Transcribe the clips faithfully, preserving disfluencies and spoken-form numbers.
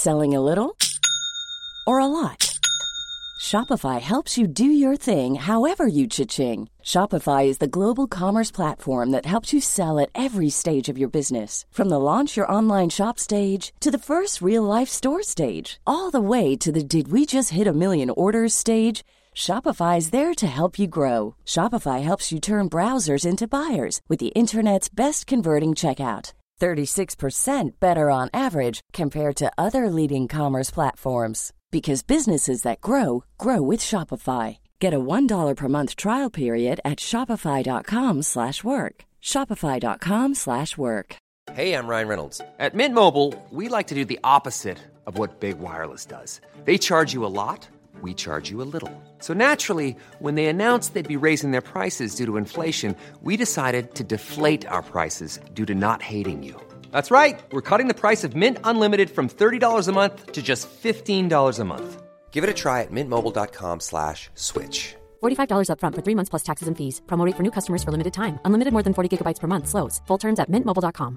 Selling a little or a lot? Shopify helps you do your thing however you cha-ching. Shopify is the global commerce platform that helps you sell at every stage of your business. From the launch your online shop stage to the first real-life store stage, all the way to the did we just hit a million orders stage. Shopify is there to help you grow. Shopify helps you turn browsers into buyers with the internet's best converting checkout. thirty-six percent better on average compared to other leading commerce platforms. Because businesses that grow, grow with Shopify. Get a one dollar per month trial period at shopify.com slash work. Shopify.com slash work. Hey, I'm Ryan Reynolds. At Mint Mobile, we like to do the opposite of what Big Wireless does. They charge you a lot, we charge you a little. So naturally, when they announced they'd be raising their prices due to inflation, we decided to deflate our prices due to not hating you. That's right. We're cutting the price of Mint Unlimited from thirty dollars a month to just fifteen dollars a month. Give it a try at mintmobile.com slash switch. forty-five dollars up front for three months plus taxes and fees. Promo rate for new customers for limited time. Unlimited more than forty gigabytes per month. Slows full terms at mint mobile dot com.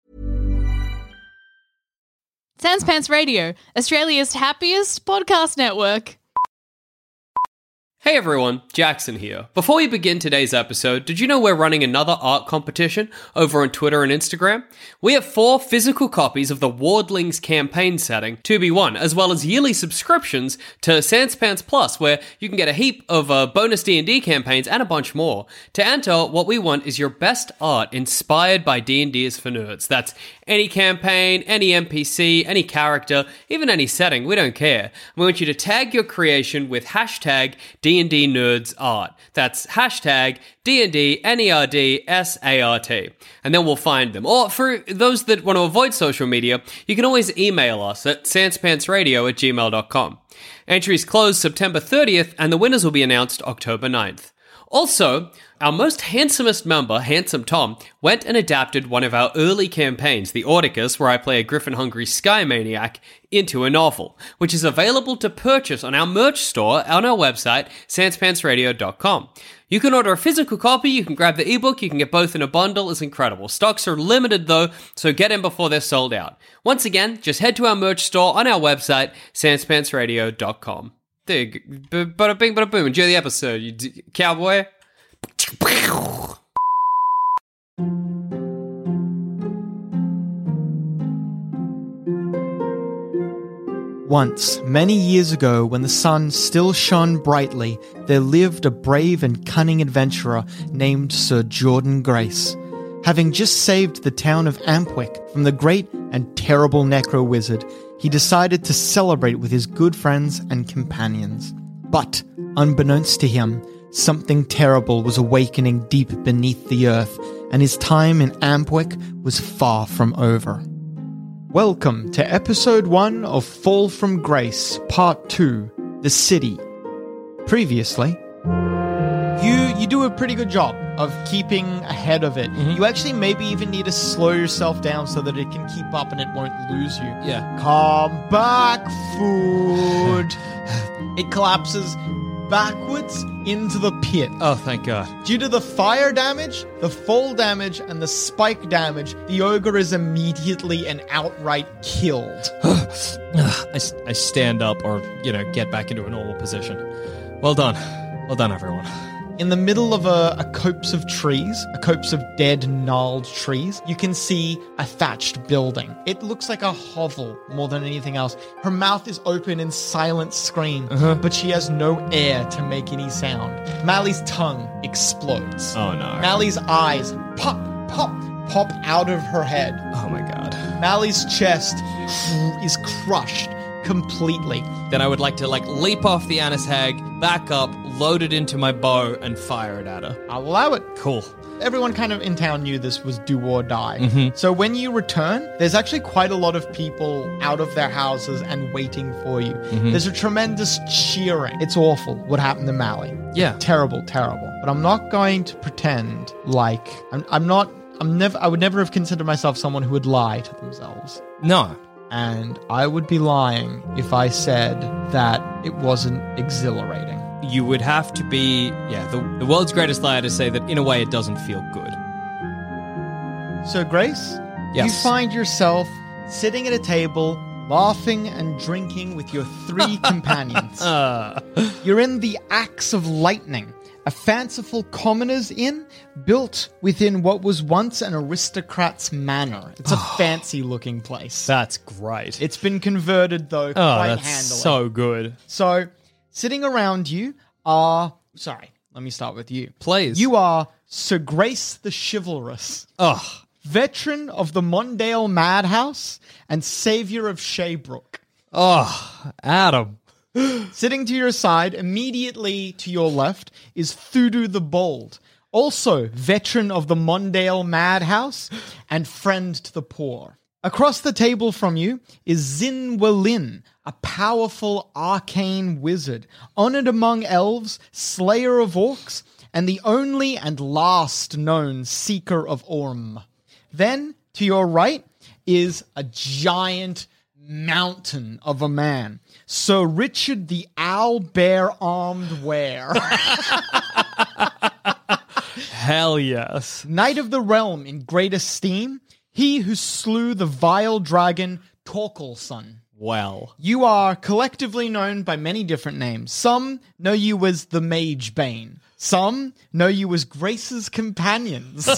Sans Pants Radio, Australia's happiest podcast network. Hey everyone, Jackson here. Before we begin today's episode, did you know we're running another art competition over on Twitter and Instagram? We have four physical copies of the Wardlings campaign setting to be won, as well as yearly subscriptions to Sans Pants Plus, where you can get a heap of uh, bonus D and D campaigns and a bunch more. To enter, what we want is your best art inspired by D and D is for Nerds. That's any campaign, any N P C, any character, even any setting, we don't care. We want you to tag your creation with hashtag D and D Nerds Art. That's hashtag D and D N E R D S A R T. And then we'll find them. Or for those that want to avoid social media, you can always email us at sanspantsradio at gmail dot com. Entries close September thirtieth, and the winners will be announced October ninth. Also, our most handsomest member, Handsome Tom, went and adapted one of our early campaigns, The Ordicus, where I play a griffin-hungry sky maniac, into a novel, which is available to purchase on our merch store on our website, sans pants radio dot com. You can order a physical copy, you can grab the ebook, you can get both in a bundle. It's incredible. Stocks are limited though, so get in before they're sold out. Once again, just head to our merch store on our website, sans pants radio dot com. There you go. Bada bing, bada boom. Enjoy the episode, you d- cowboy. Once, many years ago, when the sun still shone brightly, there lived a brave and cunning adventurer named Sir Jordan Grace. Having just saved the town of Ampwick from the great and terrible Necro-Wizard, he decided to celebrate with his good friends and companions. But, unbeknownst to him, something terrible was awakening deep beneath the earth, and his time in Ampwick was far from over. Welcome to episode one of Fall from Grace, part two, The City. Previously, you you do a pretty good job of keeping ahead of it. Mm-hmm. You actually maybe even need to slow yourself down so that it can keep up and it won't lose you. Yeah. Come back, food. It collapses backwards into the pit. Oh, thank God. Due to the fire damage, the fall damage, and the spike damage, the ogre is immediately and outright killed. I, I stand up or, you know, get back into a normal position. Well done. Well done, everyone. In the middle of a, a copse of trees, a copse of dead, gnarled trees, you can see a thatched building. It looks like a hovel more than anything else. Her mouth is open in silent scream, uh-huh. but she has no air to make any sound. Mally's tongue explodes. Oh, no. Mally's eyes pop, pop, pop out of her head. Oh, my God. Mally's chest is crushed completely. Then I would like to, like, leap off the Annis hag, back up, load it into my bow, and fire it at her. I'll allow it. Cool. Everyone kind of in town knew this was do or die. Mm-hmm. So when you return, there's actually quite a lot of people out of their houses and waiting for you. Mm-hmm. There's a tremendous cheering. It's awful what happened to Mally. Yeah. Terrible, terrible. But I'm not going to pretend like... I'm, I'm not... I'm never. I would never have considered myself someone who would lie to themselves. No. And I would be lying if I said that it wasn't exhilarating. You would have to be, yeah, the, the world's greatest liar to say that in a way it doesn't feel good. So, Grace, yes. you find yourself sitting at a table laughing and drinking with your three companions. You're in the Axe of Lightning, a fanciful commoner's inn built within what was once an aristocrat's manor. It's a fancy-looking place. That's great. It's been converted, though, oh, quite that's handily. so good. So, sitting around you are... Sorry, let me start with you. Please. You are Sir Grace the Chivalrous. Oh, Veteran of the Mondale Madhouse and savior of Shaybrook. oh, Adam. Sitting to your side, immediately to your left, is Thudu the Bold, also veteran of the Mondale Madhouse and friend to the poor. Across the table from you is Zin Welin, a powerful arcane wizard, honored among elves, slayer of orcs, and the only and last known seeker of Orm. Then, to your right, is a giant mountain of a man, Sir Richard the Owl Bear-Armed Ware. Hell yes. Knight of the Realm in great esteem, he who slew the vile dragon Torkelson. Well. You are collectively known by many different names. Some know you as the Mage Bane. Some know you as Grace's companions.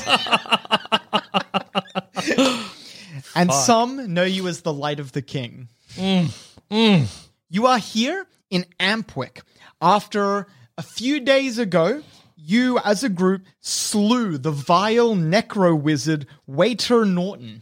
And Fuck. some know you as the Light of the King. Mm. Mm. You are here in Ampwick after a few days ago, you as a group slew the vile necro wizard Waiter Norton.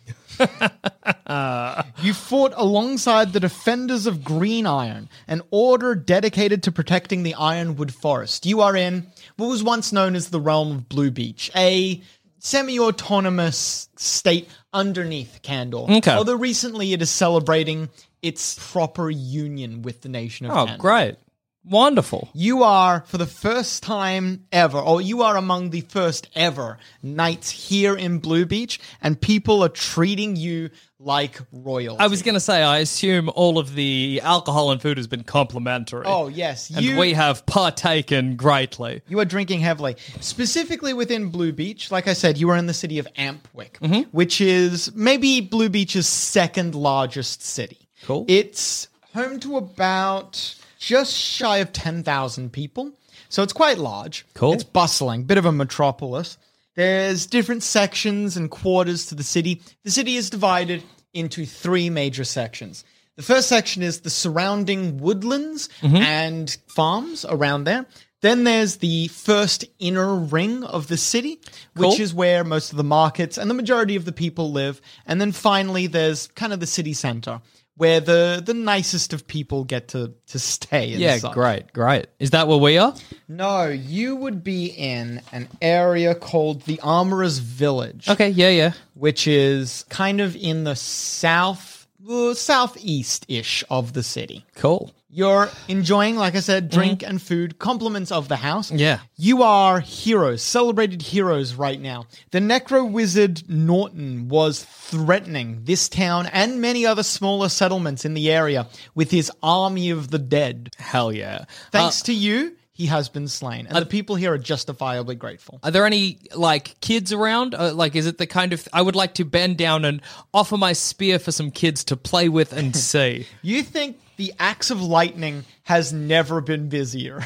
You fought alongside the defenders of Green Iron, an order dedicated to protecting the Ironwood Forest. You are in what was once known as the realm of Blue Beach, a semi-autonomous state underneath Kandor. Okay. Although recently it is celebrating its proper union with the nation of Oh, Kandor. great. Wonderful. You are, for the first time ever, or you are among the first ever knights here in Blue Beach, and people are treating you like royalty. I was going to say, I assume all of the alcohol and food has been complimentary. Oh, yes. And You, we have partaken greatly. you are drinking heavily. Specifically within Blue Beach, like I said, you are in the city of Ampwick, Mm-hmm. which is maybe Blue Beach's second largest city. Cool. It's home to about just shy of ten thousand people. So it's quite large. Cool. It's bustling, bit of a metropolis. There's different sections and quarters to the city. The city is divided into three major sections. The first section is the surrounding woodlands and farms around there. Then there's the first inner ring of the city, which Cool. is where most of the markets and the majority of the people live. And then finally, there's kind of the city center, where the, the nicest of people get to, to stay. And Yeah, such. great, great. Is that where we are? No, you would be in an area called the Armorer's Village. Okay, yeah, yeah. Which is kind of in the south, uh, southeast-ish of the city. Cool. You're enjoying, like I said, drink and food, compliments of the house. Yeah. You are heroes, celebrated heroes right now. The Necro Wizard Norton was threatening this town and many other smaller settlements in the area with his army of the dead. Hell yeah. Thanks Uh, to you, he has been slain. And the people here are justifiably grateful. Are there any, like, kids around? Uh, like, is it the kind of... I would like to bend down and offer my spear for some kids to play with and see. You think the Axe of Lightning has never been busier.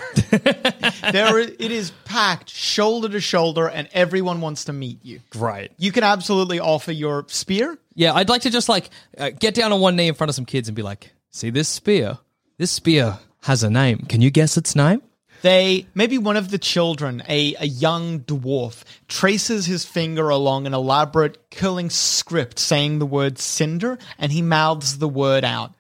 there, it is packed shoulder to shoulder, and everyone wants to meet you. Great. You can absolutely offer your spear. Yeah, I'd like to just, like, uh, get down on one knee in front of some kids and be like, see this spear? This spear has a name. Can you guess its name? They, maybe one of the children, a, a young dwarf, traces his finger along an elaborate curling script saying the word cinder, and he mouths the word out.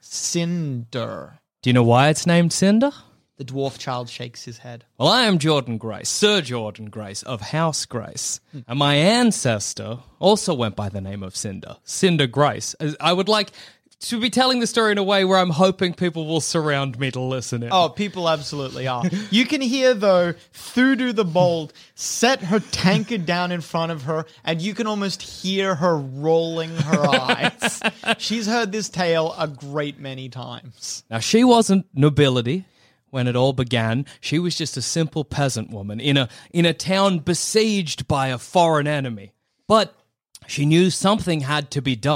Cinder. Do you know why it's named Cinder? The dwarf child shakes his head. Well, I am Jordan Grace, Sir Jordan Grace of House Grace. And my ancestor also went by the name of Cinder, Cinder Grace. I would like to be telling the story in a way where I'm hoping people will surround me to listen in. Oh, people absolutely are. You can hear, though, Thudu the Bold set her tankard down in front of her, and you can almost hear her rolling her eyes. She's heard this tale a great many times. Now, she wasn't nobility when it all began. She was just a simple peasant woman in a in a town besieged by a foreign enemy. But she knew something had to be done.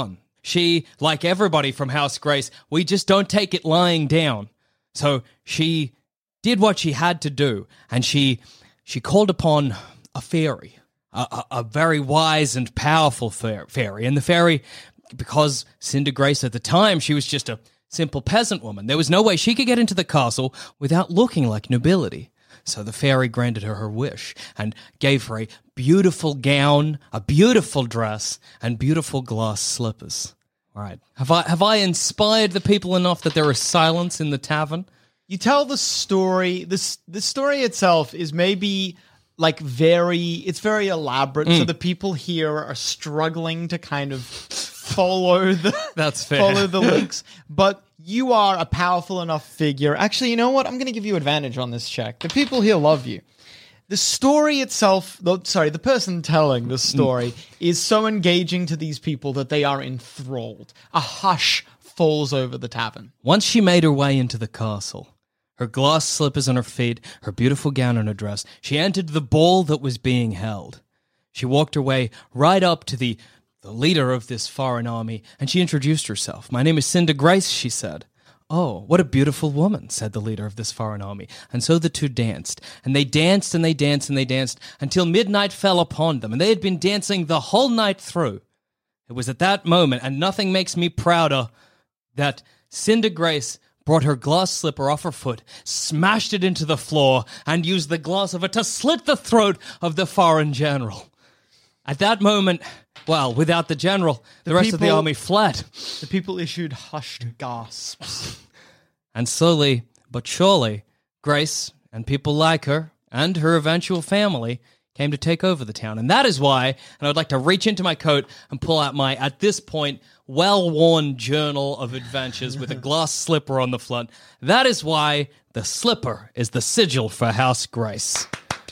she, like everybody from House Grace, we just don't take it lying down. So she did what she had to do, and she she called upon a fairy, a, a, a very wise and powerful fa- fairy. And the fairy, because Cinder Grace at the time, she was just a simple peasant woman. There was no way she could get into the castle without looking like nobility. So the fairy granted her her wish and gave her a beautiful gown, a beautiful dress, and beautiful glass slippers. All right. Have I have I inspired the people enough that there is silence in the tavern? You tell the story. This the story itself is maybe like very. It's very elaborate. Mm. So the people here are struggling to kind of follow the. That's fair. Follow the links, but you are a powerful enough figure. Actually, you know what? I'm going to give you advantage on this check. The people here love you. The story itself, the, sorry, the person telling the story is so engaging to these people that they are enthralled. A hush falls over the tavern. Once she made her way into the castle, her glass slippers on her feet, her beautiful gown on her dress, she entered the ball that was being held. She walked her way right up to the, the leader of this foreign army, and she introduced herself. "My name is Cinder Grace," she said. "Oh, what a beautiful woman," said the leader of this foreign army. And so the two danced, and they danced and they danced and they danced until midnight fell upon them, and they had been dancing the whole night through. It was at that moment, and nothing makes me prouder, that Cinder Grace brought her glass slipper off her foot, smashed it into the floor, and used the glass of it to slit the throat of the foreign general. At that moment, well, without the general, the, the rest people, of the army fled. The people issued hushed gasps. And slowly but surely, Grace and people like her and her eventual family came to take over the town. And that is why, and I'd like to reach into my coat and pull out my, at this point, well-worn journal of adventures with a glass slipper on the front. That is why the slipper is the sigil for House Grace.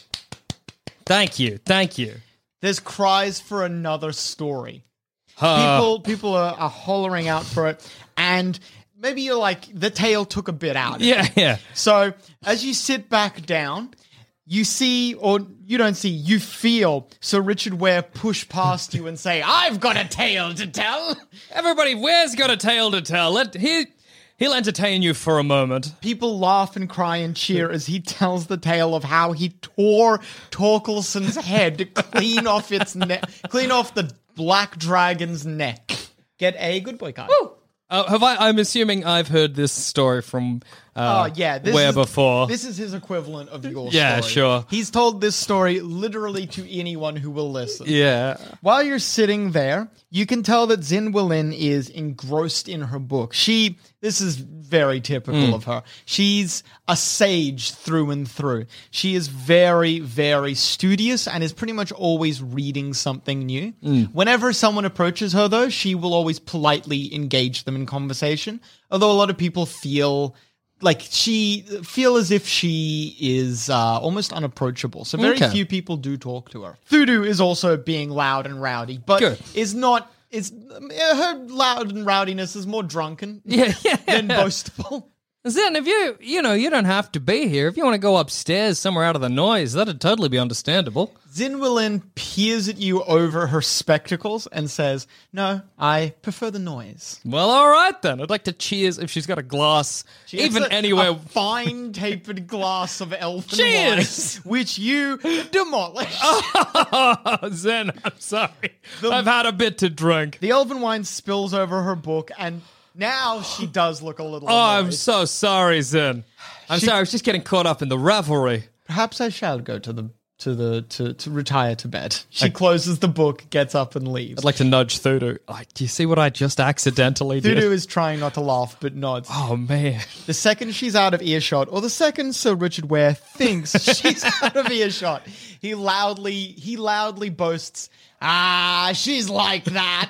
Thank you, thank you. There's cries for another story. Uh, people people are, are hollering out for it, and maybe you're like, the tale took a bit out of yeah, it. yeah. So as you sit back down, you see, or you don't see, you feel Sir Richard Ware push past you and say, "I've got a tale to tell." Everybody, Ware's got a tale to tell. Let he He'll entertain you for a moment. People laugh and cry and cheer as he tells the tale of how he tore Torkelson's head clean off its neck, clean off the black dragon's neck. Get a good boy card. Woo! Uh, have I? I'm assuming I've heard this story from uh, oh, yeah, this Ware is, before. This is his equivalent of your yeah, story. sure. He's told this story literally to anyone who will listen. Yeah. While you're sitting there, you can tell that Xin Weilin is engrossed in her book. She, this is very typical Mm. of her. She's a sage through and through. She is very, very studious and is pretty much always reading something new. Mm. Whenever someone approaches her, though, she will always politely engage them in conversation. Although a lot of people feel like she feel as if she is uh, almost unapproachable. So very Okay. few people do talk to her. Thudu is also being loud and rowdy, but Good. is not. Is her loud and rowdiness is more drunken Yeah, yeah. than boastful. Zen, if you, you know, you don't have to be here. If you want to go upstairs somewhere out of the noise, that'd totally be understandable. Xin Weilin peers at you over her spectacles and says, "No, I prefer the noise." Well, all right then. I'd like to cheers if she's got a glass, She has even a, anywhere. a fine tapered glass of elfin Cheers! wine, which you demolish. Oh, Zen, I'm sorry. The- I've had a bit to drink. The elfin wine spills over her book, and now she does look a little Oh, I'm annoyed. so sorry, Zen. I'm She- sorry. I was just getting caught up in the revelry. Perhaps I shall go to the to the to, to retire to bed. She closes the book, gets up, and leaves. I'd like to nudge Thudu. Like, do you see what I just accidentally did? Thudu is trying not to laugh, but nods. Oh, man. The second she's out of earshot, or the second Sir Richard Ware thinks she's out of earshot, he loudly he loudly boasts, "Ah, she's like that."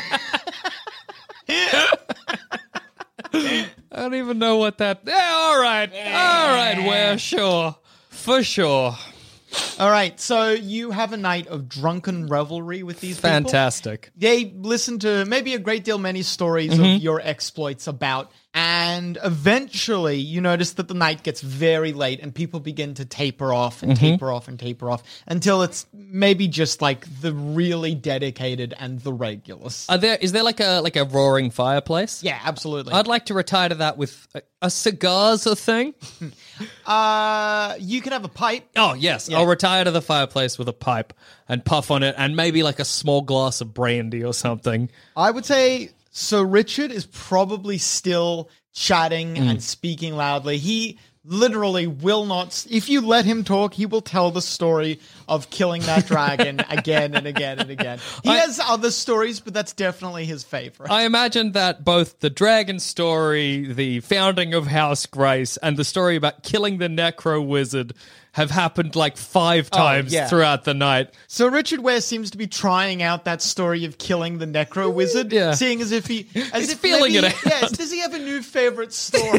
I don't even know what that... Yeah, all right. All right, Ware, sure. For sure. All right, so you have a night of drunken revelry with these people. Fantastic. They listen to maybe a great deal many stories Mm-hmm. of your exploits about And eventually you notice that the night gets very late and people begin to taper off and mm-hmm. taper off and taper off until it's maybe just like the really dedicated and the regulars. Are there is there like a like a roaring fireplace? Yeah, absolutely. I'd like to retire to that with a, a cigar's a thing. uh you can have a pipe. Oh, yes. Yeah. I'll retire to the fireplace with a pipe and puff on it and maybe like a small glass of brandy or something. I would say Sir Richard is probably still chatting mm. and speaking loudly. He literally will not... If you let him talk, he will tell the story of killing that dragon again and again and again. He I, has other stories, but that's definitely his favorite. I imagine that both the dragon story, the founding of House Grace, and the story about killing the Necro Wizard have happened like five times oh, yeah. throughout the night. So Richard Ware seems to be trying out that story of killing the Necro Wizard, yeah. seeing as if he... As He's if feeling maybe, it out. Yes, does he have a new favorite story?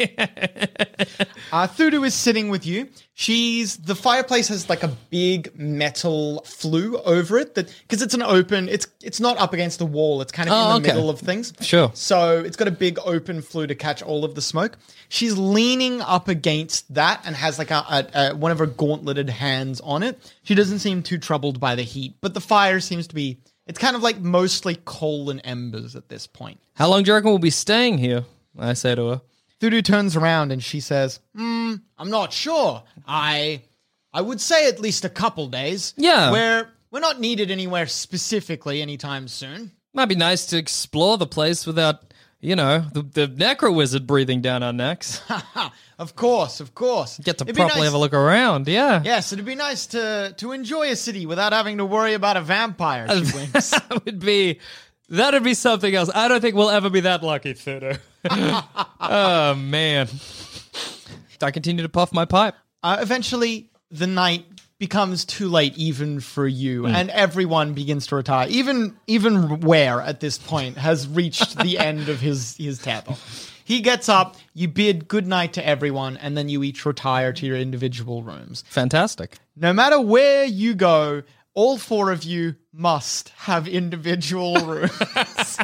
uh, Thudu is sitting with you. She's... The fireplace has like a big metal flue over it, that because it's an open... It's it's not up against the wall. It's kind of oh, in the okay. middle of things. Sure. So it's got a big open flue to catch all of the smoke. She's leaning up against that and has like a, a, a one of her gauntleted hands on it. She doesn't seem too troubled by the heat, but the fire seems to be... It's kind of like mostly coal and embers at this point. How long do you reckon we'll be staying here? I say to her. Thudu turns around and she says, Hmm, I'm not sure. I I would say at least a couple days. Yeah. We're, we're not needed anywhere specifically anytime soon. Might be nice to explore the place without, you know, the, the Necro Wizard breathing down our necks. Of course, of course. Get to it'd properly nice, have a look around, yeah. Yes, it'd be nice to to enjoy a city without having to worry about a vampire, she winks. That would be... That'd be something else. I don't think we'll ever be that lucky, Thudu. Oh, man. I continue to puff my pipe. Uh, eventually, the night becomes too late even for you, mm. and everyone begins to retire. Even even Ware, at this point, has reached the end of his, his tether. He gets up, you bid goodnight to everyone, and then you each retire to your individual rooms. Fantastic. No matter where you go, all four of you must have individual rooms.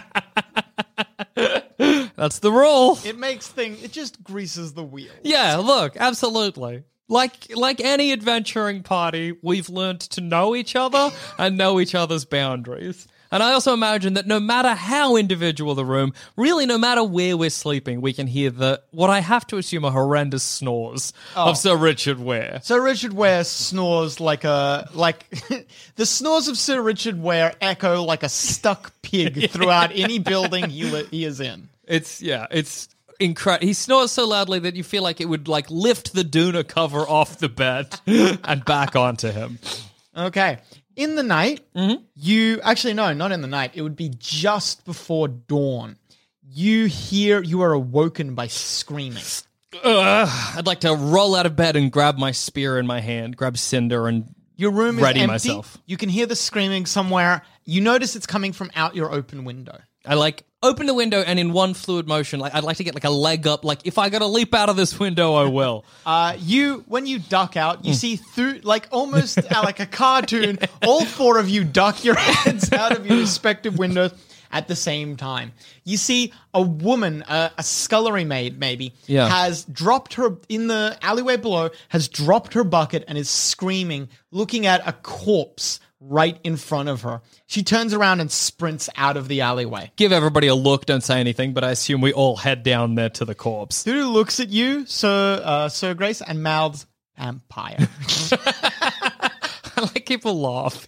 That's the rule. It makes things, it just greases the wheel. Yeah, look, absolutely. Like like any adventuring party, we've learned to know each other and know each other's boundaries. And I also imagine that no matter how individual the room, really no matter where we're sleeping, we can hear the, what I have to assume are horrendous snores oh. of Sir Richard Ware. Sir Richard Ware snores like a, like, the snores of Sir Richard Ware echo like a stuck pig yeah. throughout any building he, li- he is in. It's, yeah, it's incredible. He snores so loudly that you feel like it would, like, lift the Duna cover off the bed and back onto him. Okay. In the night, mm-hmm. you... Actually, no, not in the night. It would be just before dawn. You hear... You are awoken by screaming. Ugh, I'd like to roll out of bed and grab my spear in my hand, grab Cinder and your room is ready empty. myself. You can hear the screaming somewhere. You notice it's coming from out your open window. I like... Open the window and in one fluid motion, like I'd like to get like a leg up. Like if I gotta leap out of this window, I will. Uh, you when you duck out, you mm. see through like almost uh, like a cartoon. All four of you duck your heads out of your respective windows at the same time. You see a woman, uh, a scullery maid maybe, yeah. has dropped her in the alleyway below. Has dropped her bucket and is screaming, looking at a corpse right in front of her. She turns around and sprints out of the alleyway. Give everybody a look, don't say anything, but I assume we all head down there to the corpse. Thudu looks at you, Sir uh, Sir Grace, and mouths, vampire. I like people laugh.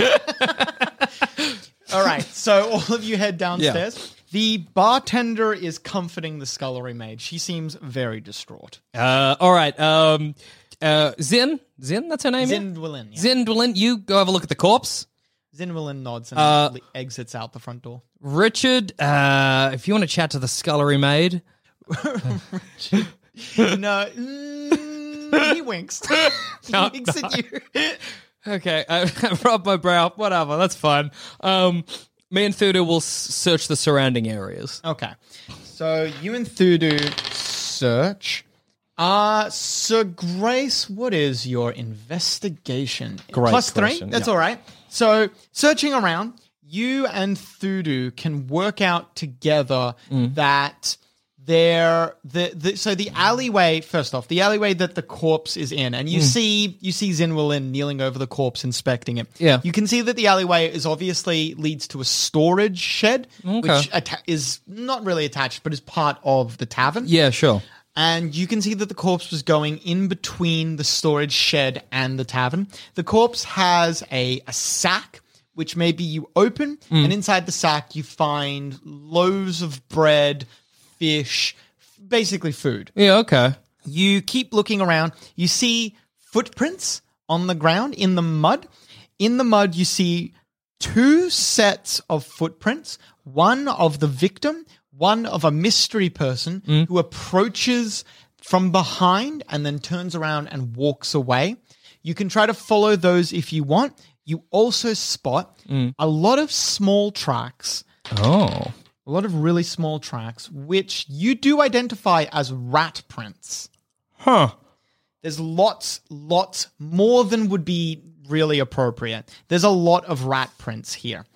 All right, so all of you head downstairs. Yeah. The bartender is comforting the scullery maid. She seems very distraught. Uh, all right, um... Uh, Zin? Zin, that's her name? Zindwilin, yeah. Zindwilin, you go have a look at the corpse. Zindwilin nods and uh, exits out the front door. Richard, uh, if you want to chat to the scullery maid. Richard, no, mm, he winks. he no, winks no. at you. Okay, I, I rubbed my brow. Whatever, that's fine. Um, me and Thudu will s- search the surrounding areas. Okay, so you and Thudu search. Uh, Sir Grace, what is your investigation? Great Plus question, three? That's yeah. all right. So, searching around, you and Thudu can work out together mm. that There, the, the so the alleyway. First off, the alleyway that the corpse is in, and you see you see Zin Wulin kneeling over the corpse, inspecting it. Yeah. You can see that the alleyway is obviously leads to a storage shed, Okay. which atta- is not really attached, but is part of the tavern. Yeah, sure. And you can see that the corpse was going in between the storage shed and the tavern. The corpse has a, a sack, which maybe you open, and inside the sack you find loaves of bread, fish, basically food. Yeah, okay. You keep looking around. You see footprints on the ground in the mud. In the mud, you see two sets of footprints, one of the victim, one of a mystery person who approaches from behind and then turns around and walks away. You can try to follow those if you want. You also spot a lot of small tracks, Oh. a lot of really small tracks, which you do identify as rat prints. Huh. There's lots, lots more than would be really appropriate. There's a lot of rat prints here.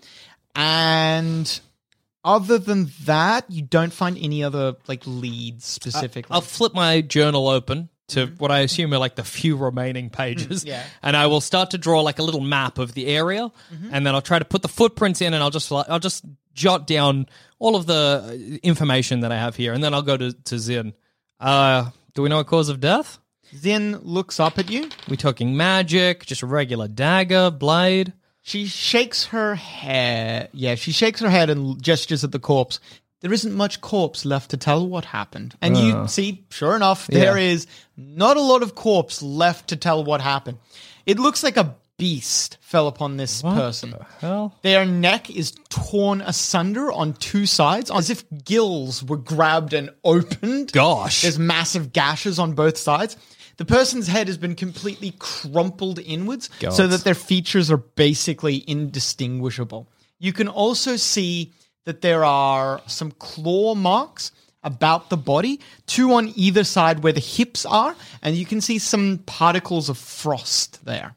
And other than that, you don't find any other like leads specifically. I'll flip my journal open to what I assume are like the few remaining pages. yeah. And I will start to draw like a little map of the area, and then I'll try to put the footprints in, and I'll just I'll just jot down all of the information that I have here, and then I'll go to, to Zin. Uh, do we know a cause of death? Zin looks up at you. We talking magic, just a regular dagger, blade? She shakes her head. Yeah, she shakes her head and gestures at the corpse. There isn't much corpse left to tell what happened. And you see, sure enough, there Yeah. is not a lot of corpse left to tell what happened. It looks like a beast fell upon this person. Hell? Their neck is torn asunder on two sides, as if gills were grabbed and opened. Gosh. There's massive gashes on both sides. The person's head has been completely crumpled inwards God. so that their features are basically indistinguishable. You can also see that there are some claw marks about the body, two on either side where the hips are, and you can see some particles of frost there.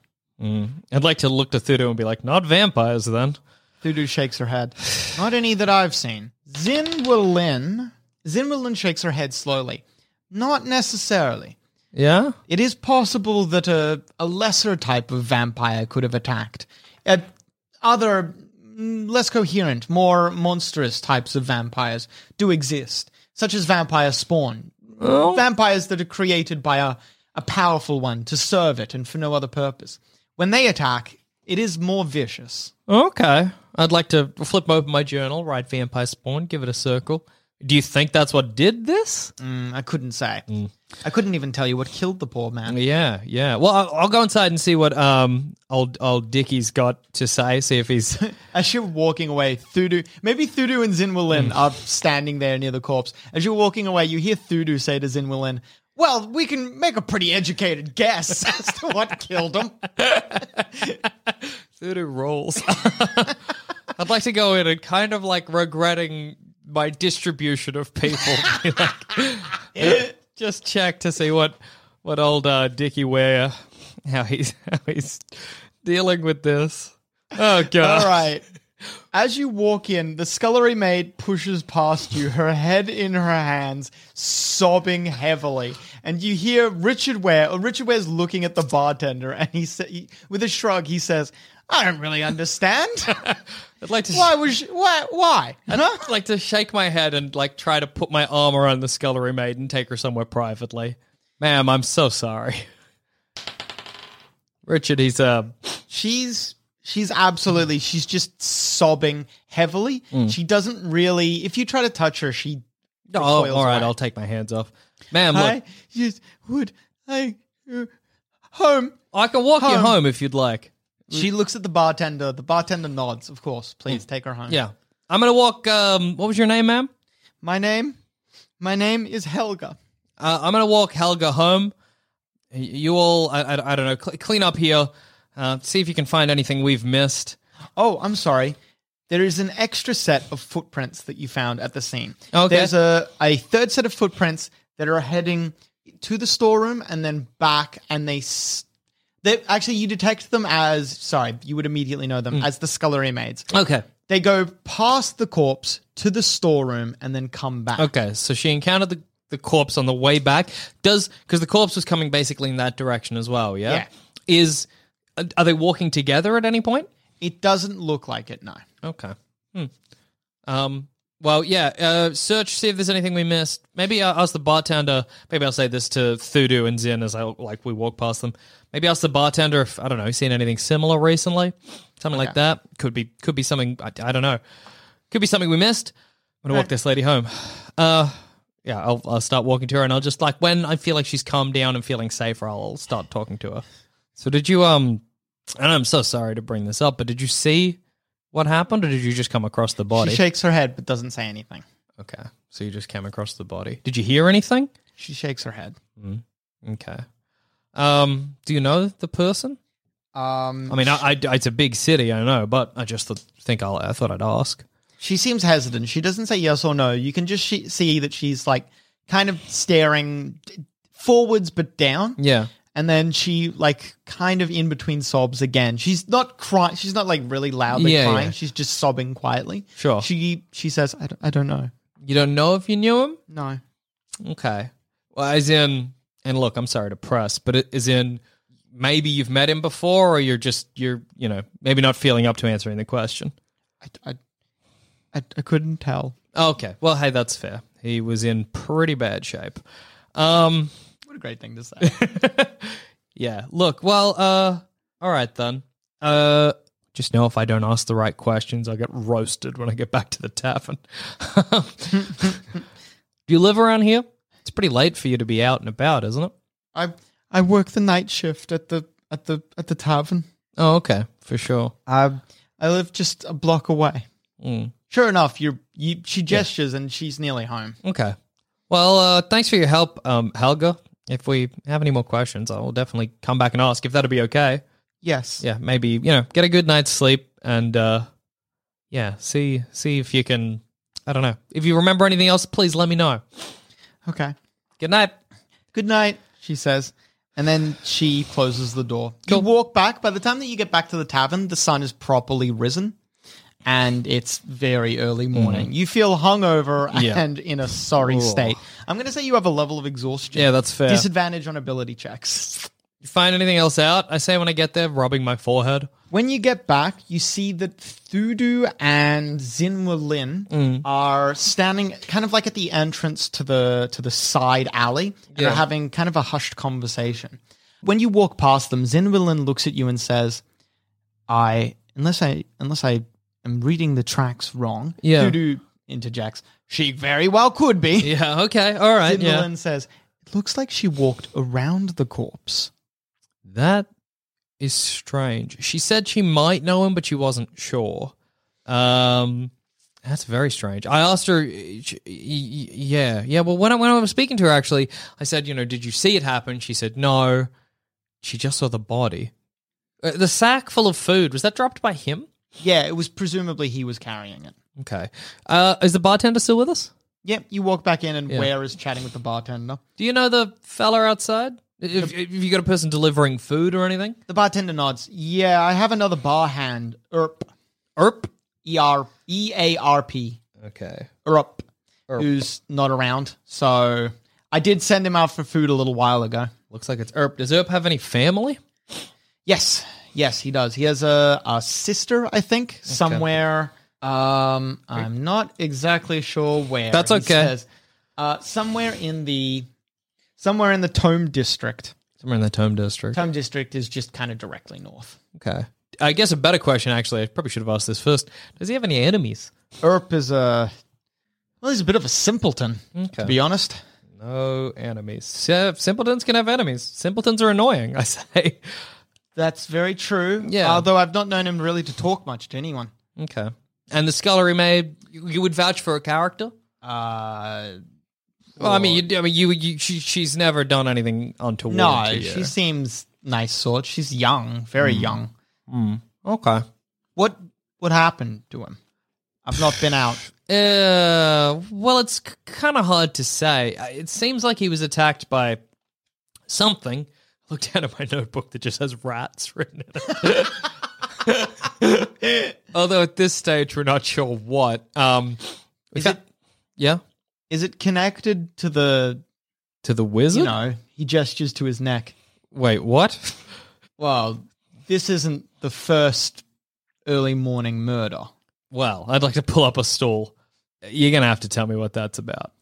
I'd like to look to Thudu and be like, not vampires then. Thudu shakes her head. Not any that I've seen. Zin Wulin, Zin Wulin shakes her head slowly. Not necessarily. Yeah? It is possible that a, a lesser type of vampire could have attacked. Uh, other, mm, less coherent, more monstrous types of vampires do exist, such as vampire spawn. Vampires that are created by a, a powerful one to serve it and for no other purpose. When they attack, it is more vicious. Okay. I'd like to flip open my journal, write vampire spawn, give it a circle. Do you think that's what did this? Mm, I couldn't say. I couldn't even tell you what killed the poor man. Yeah, yeah. Well, I'll, I'll go inside and see what um old old Dickie's got to say. See if he's As you're walking away, Thudu, maybe Thudu and Zin Wulin are standing there near the corpse. As you're walking away, you hear Thudu say to Zin Wulin, well, we can make a pretty educated guess as to what killed him. Thudu rolls. I'd like to go in and kind of like regretting my distribution of people. Like, just check to see what what old uh, Dickie Ware, how he's how he's dealing with this. Oh god! All right. As you walk in, the scullery maid pushes past you, her head in her hands, sobbing heavily. And you hear Richard Ware, or Richard Ware's looking at the bartender, and he, sa- he with a shrug, he says, I don't really understand. I'd like to Why was, you, why, why? I'd like to shake my head and like try to put my arm around the scullery maid and take her somewhere privately. Ma'am, I'm so sorry. Richard, he's uh She's she's absolutely she's just sobbing heavily. She doesn't really. If you try to touch her, she. oh, recoils all right, away. I'll take my hands off. Ma'am, look, I just would I uh, home. I can walk you home. home if you'd like. She looks at the bartender. The bartender nods. Of course, please take her home. Yeah. I'm gonna walk um what was your name, ma'am? My name, my name is Helga. Uh, I'm gonna walk Helga home. Y- You all, I, I, I don't know, cl- clean up here. Uh, see if you can find anything we've missed. Oh, I'm sorry. There is an extra set of footprints that you found at the scene. Okay. There's a, a third set of footprints that are heading to the storeroom and then back, and they... S- they actually, you detect them as... Sorry, you would immediately know them as the scullery maids. Okay. They go past the corpse to the storeroom and then come back. Okay, so she encountered the, the corpse on the way back. Does because the corpse was coming basically in that direction as well, yeah? Yeah. Is are they walking together at any point? It doesn't look like it, no. Okay. Hmm. Um. Well, yeah. Uh, search, see if there's anything we missed. Maybe I'll ask the bartender. Maybe I'll say this to Thudu and Zin as I like we walk past them. Maybe ask the bartender if I don't know, seen anything similar recently, something Okay. like that. Could be, could be something. I, I don't know. Could be something we missed. I'm gonna walk Right. this lady home. Uh, yeah. I'll I'll start walking to her, and I'll just like when I feel like she's calmed down and feeling safer, I'll start talking to her. So did you um? And I'm so sorry to bring this up, but did you see what happened, or did you just come across the body? She shakes her head but doesn't say anything. Okay, so you just came across the body. Did you hear anything? She shakes her head. Okay. Um, do you know the person? Um, I mean, I, I, it's a big city, I know, but I just th- think I'll, I thought I'd ask. She seems hesitant. She doesn't say yes or no. You can just she- see that she's like kind of staring d- forwards but down. Yeah. And then she like kind of in between sobs again. She's not crying. She's not like really loudly Yeah, crying. yeah. She's just sobbing quietly. Sure. She she says, I don't, I don't know. You don't know if you knew him? No. Okay. Well, as in, and look, I'm sorry to press, but it is in maybe you've met him before, or you're just you're you know maybe not feeling up to answering the question. I, I, I, I couldn't tell. Okay. Well, hey, that's fair. He was in pretty bad shape. Um. What a great thing to say. Yeah. Look, well, uh, all right then. Uh, just know if I don't ask the right questions, I'll get roasted when I get back to the tavern. Do you live around here? It's pretty late for you to be out and about, isn't it? I I work the night shift at the at the at the tavern. Oh, okay, for sure. I I live just a block away. Mm. Sure enough, you're you. She gestures and she's nearly home. Okay. Well, uh, thanks for your help, um, Helga. If we have any more questions, I will definitely come back and ask if that'll be okay. Yes. Yeah, maybe, you know, get a good night's sleep and, uh, yeah, see see if you can, I don't know. If you remember anything else, please let me know. Okay. Good night. Good night, she says. And then she closes the door. Cool. You walk back. By the time that you get back to the tavern, the sun is properly risen. And it's very early morning. You feel hungover Yeah. and in a sorry Ooh. state. I'm going to say you have a level of exhaustion. Yeah, that's fair. Disadvantage on ability checks. You find anything else out? I say when I get there, rubbing my forehead. When you get back, you see that Thudu and Zinwalin Mm. are standing kind of like at the entrance to the to the side alley and Yeah. are having kind of a hushed conversation. When you walk past them, Zinwalin looks at you and says, I unless I unless I am reading the tracks wrong. Yeah. Thudu interjects, she very well could be. Yeah, okay, all right, Zinwalin yeah. says, it looks like she walked around the corpse. That is strange. She said she might know him, but she wasn't sure. Um, that's very strange. I asked her, she- y- y- yeah, yeah. Well, when I, when I was speaking to her, actually, I said, you know, did you see it happen? She said, no. She just saw the body. Uh, the sack full of food, was that dropped by him? Yeah, it was presumably he was carrying it. Okay. Uh, is the bartender still with us? Yep, you walk back in and Yeah. Ware is chatting with the bartender. Do you know the fella outside? If, if you got a person delivering food or anything? The bartender nods. Yeah, I have another bar hand. Erp. Erp? E R E A R P. Okay. Erp. Erp. Who's not around. So I did send him out for food a little while ago. Looks like it's Erp. Does Erp have any family? Yes. Yes, he does. He has a, a sister, I think, somewhere. Um, I'm not exactly sure where. That's He okay. says, uh, somewhere in the somewhere in the Tome District. Somewhere in the Tome District. Tome District is just kind of directly north. Okay. I guess a better question, actually, I probably should have asked this first. Does he have any enemies? Erp is a well, he's a bit of a simpleton, Okay. to be honest. No enemies. Yeah, simpletons can have enemies. Simpletons are annoying, I say. That's very true. Yeah. Although I've not known him really to talk much to anyone. Okay. And the scullery maid, you, you would vouch for a character? Uh, Well, I mean, you, I mean, you, you, she, she's never done anything untoward no, to you. she seems nice sort. She's young, very young. Okay. What what happened to him? I've not been out. Uh, well, it's c- kind of hard to say. Uh, It seems like he was attacked by something. I looked down at my notebook that just has rats written in it. Although at this stage we're not sure what. Um, Is it yeah, is it connected to the, to the wizard? you know, he gestures to his neck. Wait, what? Well, this isn't the first early morning murder. Well, I'd like to pull up a stool. You're going to have to tell me what that's about.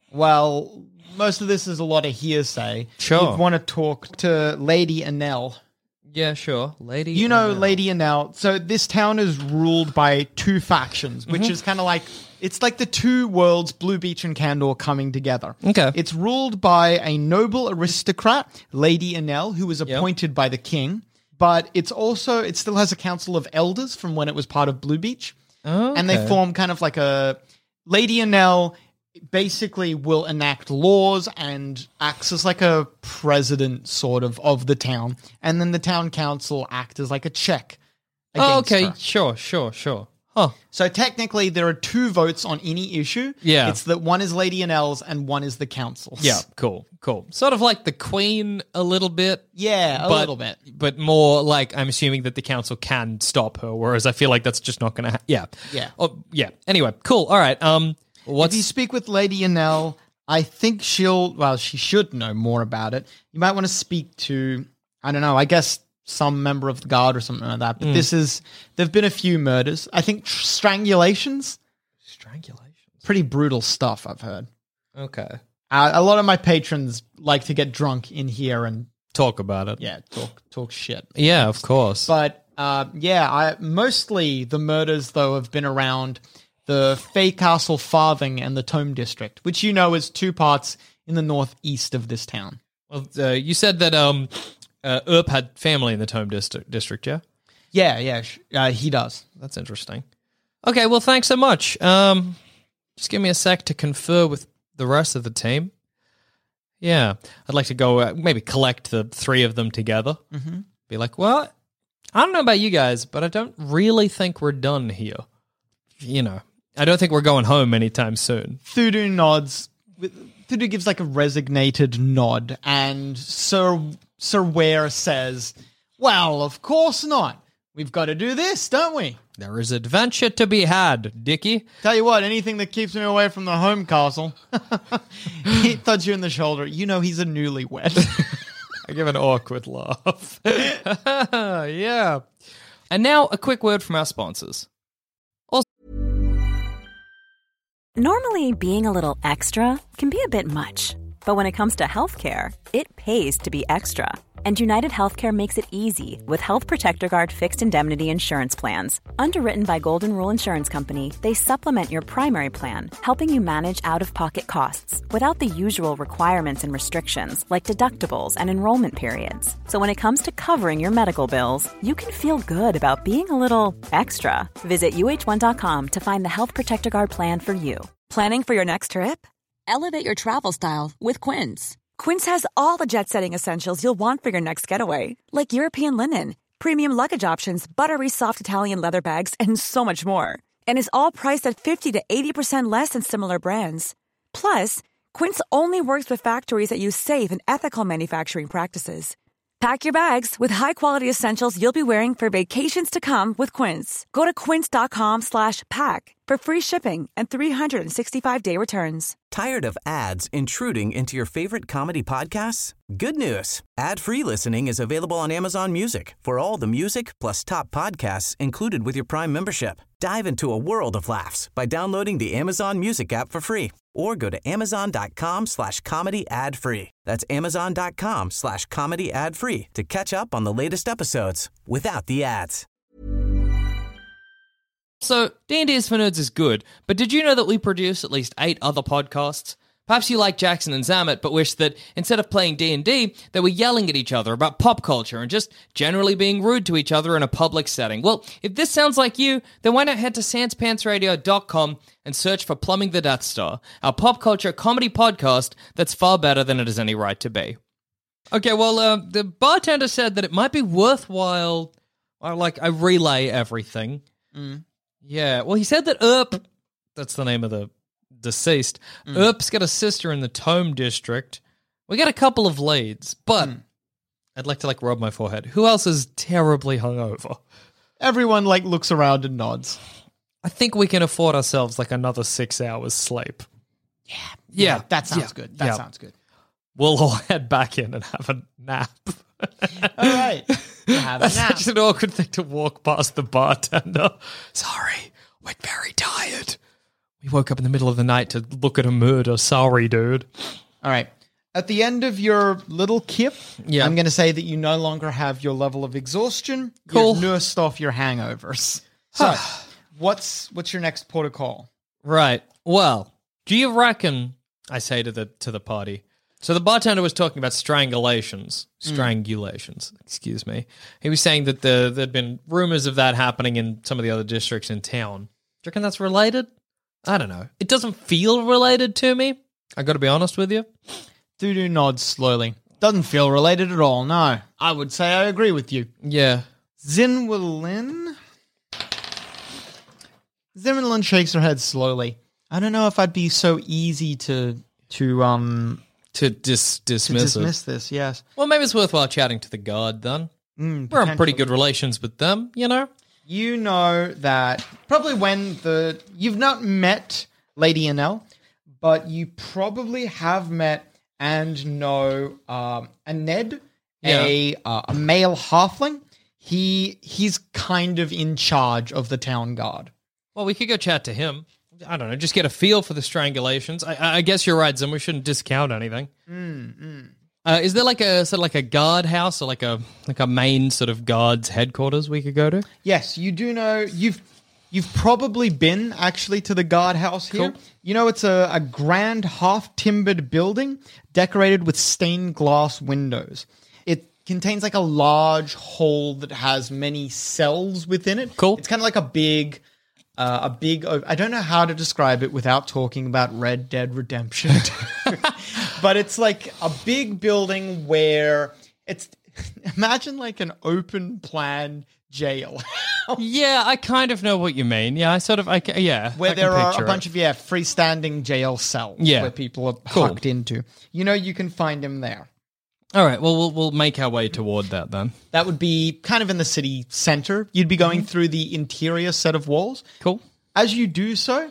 Well, most of this is a lot of hearsay. Sure. You want to talk to Lady Annelle. Yeah, sure. Lady. You know Annelle. Lady Annelle. So this town is ruled by two factions, which Mm-hmm. is kind of like, it's like the two worlds, Blue Beach and Candor, coming together. Okay. It's ruled by a noble aristocrat, Lady Annelle, who was appointed by the king. But it's also, it still has a council of elders from when it was part of Blue Beach. Oh, And they okay. form kind of like a, Lady Annelle basically will enact laws and acts as like a president sort of of the town. And then the town council act as like a check against Oh, okay. her. Sure, sure, sure. Huh. So technically there are two votes on any issue. Yeah. It's that one is Lady Annelle's and one is the council's. Yeah, cool, cool. Sort of like the Queen a little bit. Yeah, a but, little bit. But more like I'm assuming that the council can stop her, whereas I feel like that's just not going to happen. Yeah. Yeah. Oh, yeah. Anyway, cool. All right. Um, what's If you speak with Lady Annelle, I think she'll, well, she should know more about it. You might want to speak to, I don't know, I guess some member of the guard or something like that. But this is, there've been a few murders. I think tr- strangulations, strangulation? pretty brutal stuff, I've heard. Okay. Uh, a lot of my patrons like to get drunk in here and, Talk about it. yeah, talk talk shit. Yeah, of course. But uh, yeah, I mostly the murders though have been around the Fay Castle Farthing and the Tome District, which you know is two parts in the northeast of this town. Well, uh, you said that um, uh, Earp had family in the Tome district, district, yeah? Yeah, yeah, sh- uh, he does. That's interesting. Okay, well, thanks so much. Um, just give me a sec to confer with the rest of the team. Yeah, I'd like to go uh, maybe collect the three of them together. Mm-hmm. Be like, well, I don't know about you guys, but I don't really think we're done here. You know, I don't think we're going home anytime soon. Thudu nods. Thudu gives like a resignated nod, and Sir Sir Ware says, "Well, of course not. We've got to do this, don't we? There is adventure to be had, Dickie. Tell you what, anything that keeps me away from the home castle." He thuds you in the shoulder. You know he's a newlywed. I give an awkward laugh. Yeah. And now a quick word from our sponsors. Normally, being a little extra can be a bit much, but when it comes to healthcare, it pays to be extra. And United Healthcare makes it easy with Health Protector Guard fixed indemnity insurance plans. Underwritten by Golden Rule Insurance Company, they supplement your primary plan, helping you manage out-of-pocket costs without the usual requirements and restrictions like deductibles and enrollment periods. So when it comes to covering your medical bills, you can feel good about being a little extra. Visit U H one dot com to find the Health Protector Guard plan for you. Planning for your next trip? Elevate your travel style with Quince. Quince has all the jet-setting essentials you'll want for your next getaway, like European linen, premium luggage options, buttery soft Italian leather bags, and so much more. And is all priced at fifty to eighty percent less than similar brands. Plus, Quince only works with factories that use safe and ethical manufacturing practices. Pack your bags with high-quality essentials you'll be wearing for vacations to come with Quince. Go to quince.com slash pack for free shipping and three sixty-five day returns. Tired of ads intruding into your favorite comedy podcasts? Good news. Ad-free listening is available on Amazon Music for all the music plus top podcasts included with your Prime membership. Dive into a world of laughs by downloading the Amazon Music app for free or go to amazon.com slash comedy ad free. That's amazon.com slash comedy ad free to catch up on the latest episodes without the ads. So, D and D is for Nerds is good, but did you know that we produce at least eight other podcasts? Perhaps you like Jackson and Zamet, but wish that instead of playing D and D, they were yelling at each other about pop culture and just generally being rude to each other in a public setting. Well, if this sounds like you, then why not head to sans pants radio dot com and search for Plumbing the Death Star, our pop culture comedy podcast that's far better than it has any right to be. Okay, well, uh, the bartender said that it might be worthwhile, uh, like, I relay everything. Mm. Yeah, well, he said that Earp, that's the name of the deceased, mm. Earp's got a sister in the Tome District. We got a couple of leads, but mm. I'd like to, like, rub my forehead. Who else is terribly hungover? Everyone like looks around and nods. I think we can afford ourselves like another six hours sleep. Yeah, Yeah, that sounds yeah, good. That yeah. sounds good. We'll all head back in and have a nap. All right, have a That's nap. such an awkward thing to walk past the bartender. Sorry, we're very tired. We woke up in the middle of the night to look at a murder. Sorry, dude. All right. At the end of your little kip, Yeah. I'm going to say that you no longer have your level of exhaustion. Cool. You've nursed off your hangovers. So, what's what's your next protocol? Right. Well, do you reckon? I say to the to the party. So the bartender was talking about strangulations, strangulations. Excuse me. He was saying that the there'd been rumors of that happening in some of the other districts in town. Do you reckon that's related? I don't know. It doesn't feel related to me. I got to be honest with you. Dudu nods slowly. Doesn't feel related at all, no. I would say I agree with you. Yeah. Zinwilin? Zinwilin shakes her head slowly. I don't know if I'd be so easy to to um To dis- to dismiss, dismiss it. this, yes. Well, maybe it's worthwhile chatting to the guard then. Mm, We're on pretty potentially. good relations with them, you know? You know that probably when the you've not met Lady Annelle, but you probably have met and know um, a Ned, a uh, a male halfling. He he's kind of in charge of the town guard. Well, we could go chat to him. I don't know, just get a feel for the strangulations. I, I guess you're right, Zim. We shouldn't discount anything. Mm, Uh, is there like a sort of like a guard house or like a like a main sort of guard's headquarters we could go to? Yes, you do know you've you've probably been actually to the guardhouse here. Cool. You know it's a, a grand half timbered building decorated with stained glass windows. It contains like a large hall that has many cells within it. Cool. It's kind of like a big uh, a big I don't know how to describe it without talking about Red Dead Redemption. But it's like a big building where it's imagine like an open plan jail Yeah, I kind of know what you mean. Yeah, I sort of, I ca- yeah. where I can there are picture a bunch it. of yeah freestanding jail cells Yeah. where people are Cool. hucked into. You know, you can find him there. All right, well, we'll we'll make our way toward that then. That would be kind of in the city center. You'd be going through the interior set of walls. Cool. As you do so,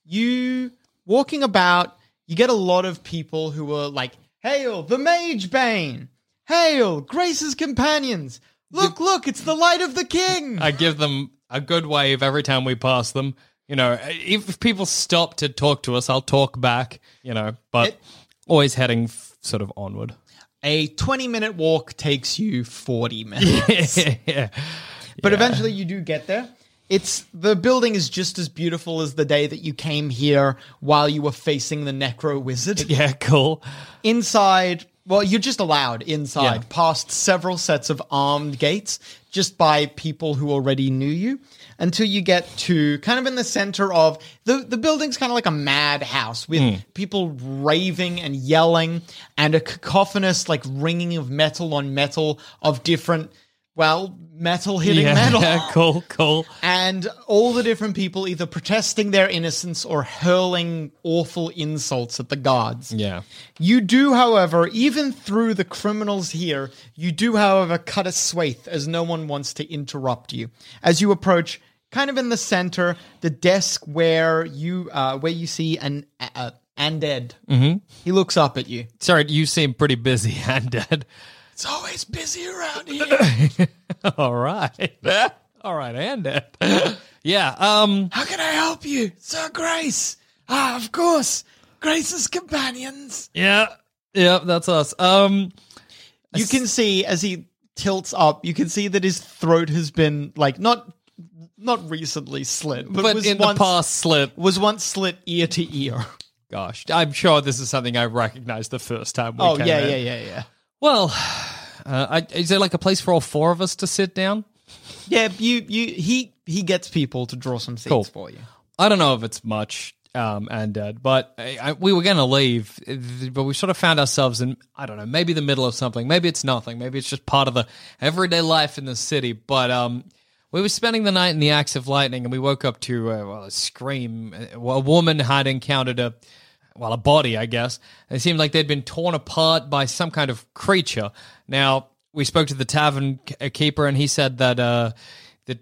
you walking about, you get a lot of people who are like, "Hail the Mage Bane! Hail Grace's companions! Look, look, it's the light of the king!" I give them a good wave every time we pass them. You know, if people stop to talk to us, I'll talk back, you know, but It- always heading f- sort of onward. A twenty-minute walk takes you forty minutes. yeah. But eventually you do get there. It's the building is just as beautiful as the day that you came here while you were facing the Necro Wizard. Yeah, cool. Inside, well, you're just allowed inside, Yeah. past several sets of armed gates, just by people who already knew you, until you get to kind of in the center of the the building's kind of like a madhouse with people raving and yelling and a cacophonous like ringing of metal on metal of different, well, metal hitting Yeah, metal. yeah, cool, cool. And all the different people either protesting their innocence or hurling awful insults at the guards. Yeah. You do, however, even through the criminals here, you do, however, cut a swathe as no one wants to interrupt you. As you approach, kind of in the center, the desk where you uh, where you see an uh, Undead. Mm-hmm. He looks up at you. Sorry, you seem pretty busy, Undead. It's always busy around here. All right. All right, Undead. yeah, um... How can I help you, Sir Grace? Ah, of course. Grace's companions. Yeah, yeah, that's us. Um, You can see as he tilts up, you can see that his throat has been like not not recently slit, but, but was in once, the past slip. was once slit ear to ear. Gosh, I'm sure this is something I recognized the first time we Oh came yeah, in. yeah, yeah, yeah. Well, uh, I, is there like a place for all four of us to sit down? Yeah, you you he he gets people to draw some seats Cool. for you. I don't know if it's much, um, Undead, but I, I, we were going to leave, but we sort of found ourselves in, I don't know, maybe the middle of something. Maybe it's nothing. Maybe it's just part of the everyday life in the city. But um, we were spending the night in the Axe of Lightning, and we woke up to uh, well, a scream. A woman had encountered a, well, a body, I guess. It seemed like they'd been torn apart by some kind of creature. Now, we spoke to the tavern keeper, and he said that uh, that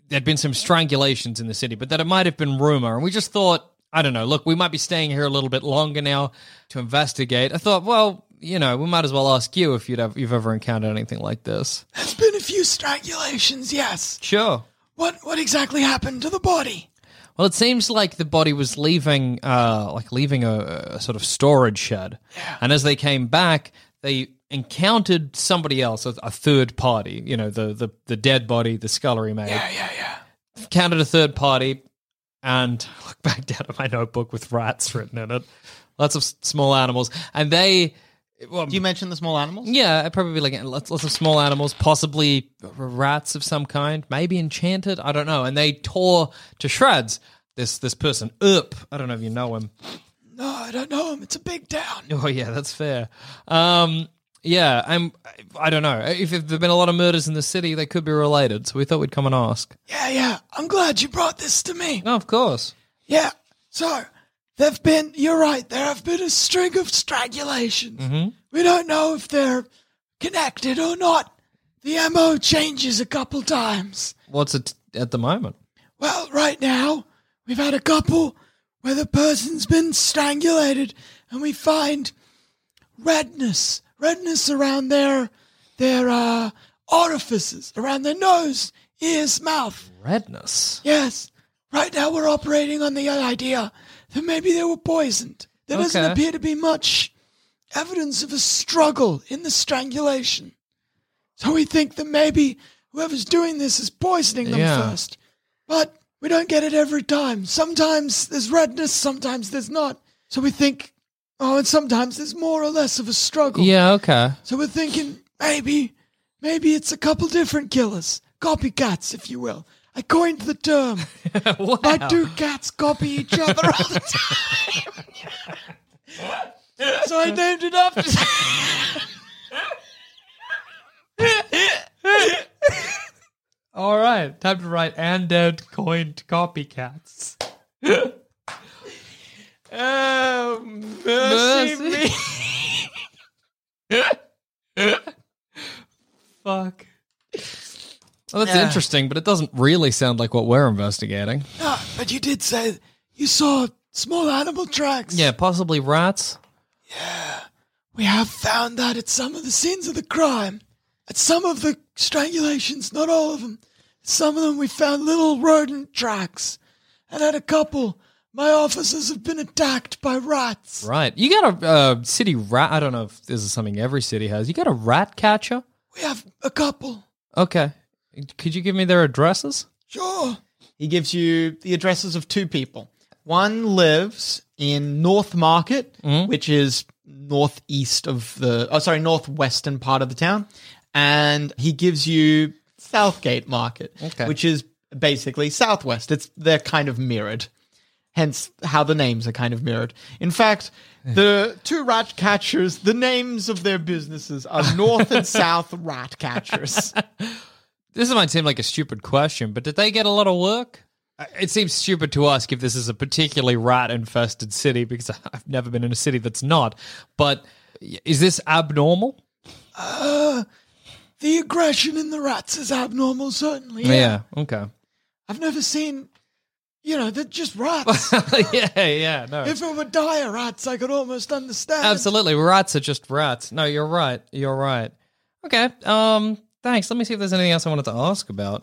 there'd been some strangulations in the city, but that it might have been rumor. And we just thought, I don't know, look, we might be staying here a little bit longer now to investigate. I thought, well, you know, we might as well ask you if you'd have, you've ever encountered anything like this. There's been a few strangulations, yes. Sure. What what exactly happened to the body? Well, it seems like the body was leaving, uh, like leaving a, a sort of storage shed. Yeah. And as they came back, they encountered somebody else, a, a third party, you know, the, the, the dead body, the scullery maid. Yeah, yeah, yeah. Encountered a third party, and I look back down at my notebook with rats written in it. Lots of s- small animals. And they... Well, Do you mention the small animals? yeah, probably like lots, lots of small animals, possibly rats of some kind, maybe enchanted, I don't know. And they tore to shreds this this person, Earp. I don't know if you know him. No, I don't know him. It's a big town. Oh, yeah, that's fair. Um, yeah, I'm, I don't know. If, if there have been a lot of murders in the city, they could be related, so we thought we'd come and ask. Yeah, yeah. I'm glad you brought this to me. Oh, of course. Yeah. So, there've been, you're right, there have been a string of strangulations. Mm-hmm. We don't know if they're connected or not. The M O changes a couple times. What's it at the moment? Well, right now, we've had a couple where the person's been strangulated and we find redness, redness around their, their, uh, orifices, around their nose, ears, mouth. Redness? Yes. Right now we're operating on the idea that maybe they were poisoned. There doesn't Okay. appear to be much evidence of a struggle in the strangulation. So we think that maybe whoever's doing this is poisoning them Yeah. first. But we don't get it every time. Sometimes there's redness, sometimes there's not. So we think, oh, and sometimes there's more or less of a struggle. Yeah, okay. So we're thinking maybe, maybe it's a couple different killers. Copycats, if you will. I coined the term. Wow. Why do cats copy each other all the time? So I named it after... All right, time to write Undead coined copycats. Oh, mercy me. Fuck. Well, that's Yeah. interesting, but it doesn't really sound like what we're investigating. No, but you did say you saw small animal tracks. Yeah, possibly rats. We have found that at some of the scenes of the crime. At some of the strangulations, not all of them. Some of them we found little rodent tracks. And at a couple, my officers have been attacked by rats. Right. You got a uh, city rat. I don't know if this is something every city has. You got a rat catcher? We have a couple. Okay. Could you give me their addresses? Sure. He gives you the addresses of two people. One lives in North Market, which is northeast of the, oh, sorry, northwestern part of the town. And he gives you Southgate Market, Okay. which is basically southwest. It's, they're kind of mirrored. Hence how the names are kind of mirrored. In fact, the two rat catchers, the names of their businesses are North and South Rat Catchers. This might seem like a stupid question, but did they get a lot of work? It seems stupid to ask if this is a particularly rat-infested city, because I've never been in a city that's not. But is this abnormal? Uh, the aggression in the rats is abnormal, certainly. Yeah. Yeah, okay. I've never seen, you know, they're just rats. yeah, yeah, no. If it were dire rats, I could almost understand. Absolutely, rats are just rats. No, you're right. You're right. Okay. Um. Thanks. Let me see if there's anything else I wanted to ask about.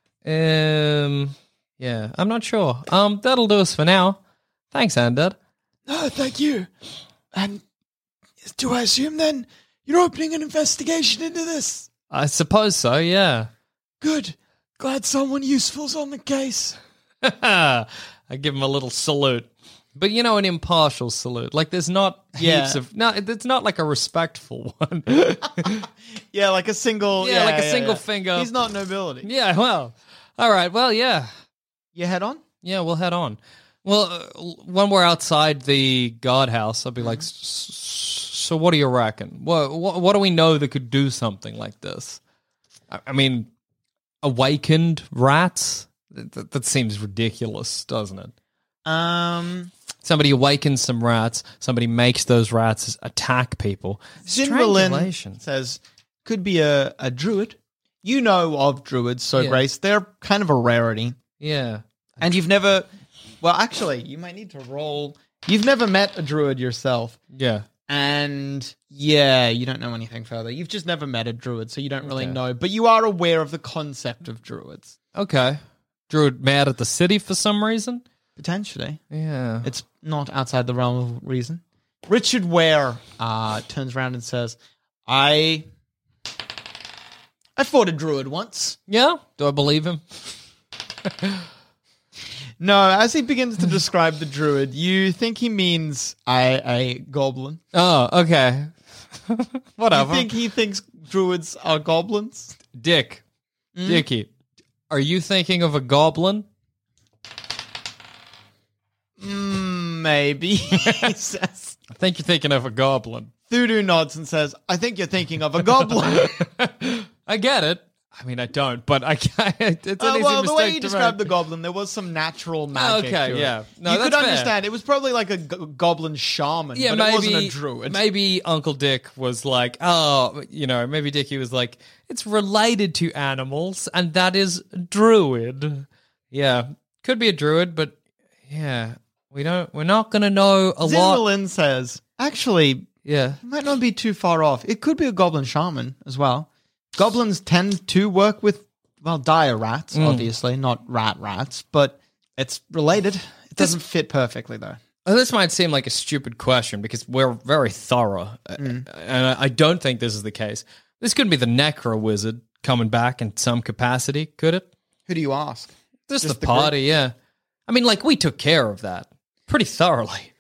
Um. Yeah, I'm not sure. Um. That'll do us for now. Thanks, Andad. No, thank you. And do I assume then you're opening an investigation into this? I suppose so. Yeah. Good. Glad someone useful's on the case. I give him a little salute. But, you know, an impartial salute. Like, there's not Yeah. heaps of... No, it's not like a respectful one. Yeah, like a single... Yeah, like a single finger. He's not nobility. Yeah, well. All right, well, yeah. You head on? Yeah, we'll head on. Well, uh, when we're outside the guardhouse, I'll be like, "S- s- so what do you reckon? What, what, what do we know that could do something like this? I, I mean, awakened rats? That, that seems ridiculous, doesn't it? Um... Somebody awakens some rats. Somebody makes those rats attack people. Zin Berlin Strangulation. says, could be a, a druid. You know of druids, so Yeah. Grace. They're kind of a rarity. Yeah. And you've never... Well, actually, you might need to roll... You've never met a druid yourself. Yeah. And yeah, you don't know anything further. You've just never met a druid, so you don't really Okay. know. But you are aware of the concept of druids. Okay. Druid mad at the city for some reason? Potentially. Yeah. It's not outside the realm of reason. Richard Ware uh, turns around and says, I... I fought a druid once. Yeah? Do I believe him? No, as he begins to describe the druid, you think he means a, a goblin. Oh, okay. Whatever. You think he thinks druids are goblins? Dick. Dickie. Are you thinking of a goblin? Mm, maybe, he says. I think you're thinking of a goblin. Thudu nods and says, I think you're thinking of a goblin. I get it. I mean, I don't, but I can't. It's an Uh, easy well, the way mistake you to described the make. goblin, there was some natural magic Okay, to it. yeah. No, you that's could fair. understand. It was probably like a go- goblin shaman, Yeah, but maybe, it wasn't a druid. Maybe Uncle Dick was like, oh, you know, maybe Dickie was like, it's related to animals, and that is druid. Yeah, could be a druid, but yeah, we don't. We're not gonna know a lot. Zinmalin says, actually, Yeah, it might not be too far off. It could be a goblin shaman as well. Goblins tend to work with, well, dire rats, Mm. obviously, not rat rats, but it's related. It doesn't fit perfectly, though. Oh, this might seem like a stupid question because we're very thorough, uh, and I I don't think this is the case. This could be the Necro Wizard coming back in some capacity, could it? Who do you ask? Just, Just the the party, yeah. I mean, like, we took care of that pretty thoroughly.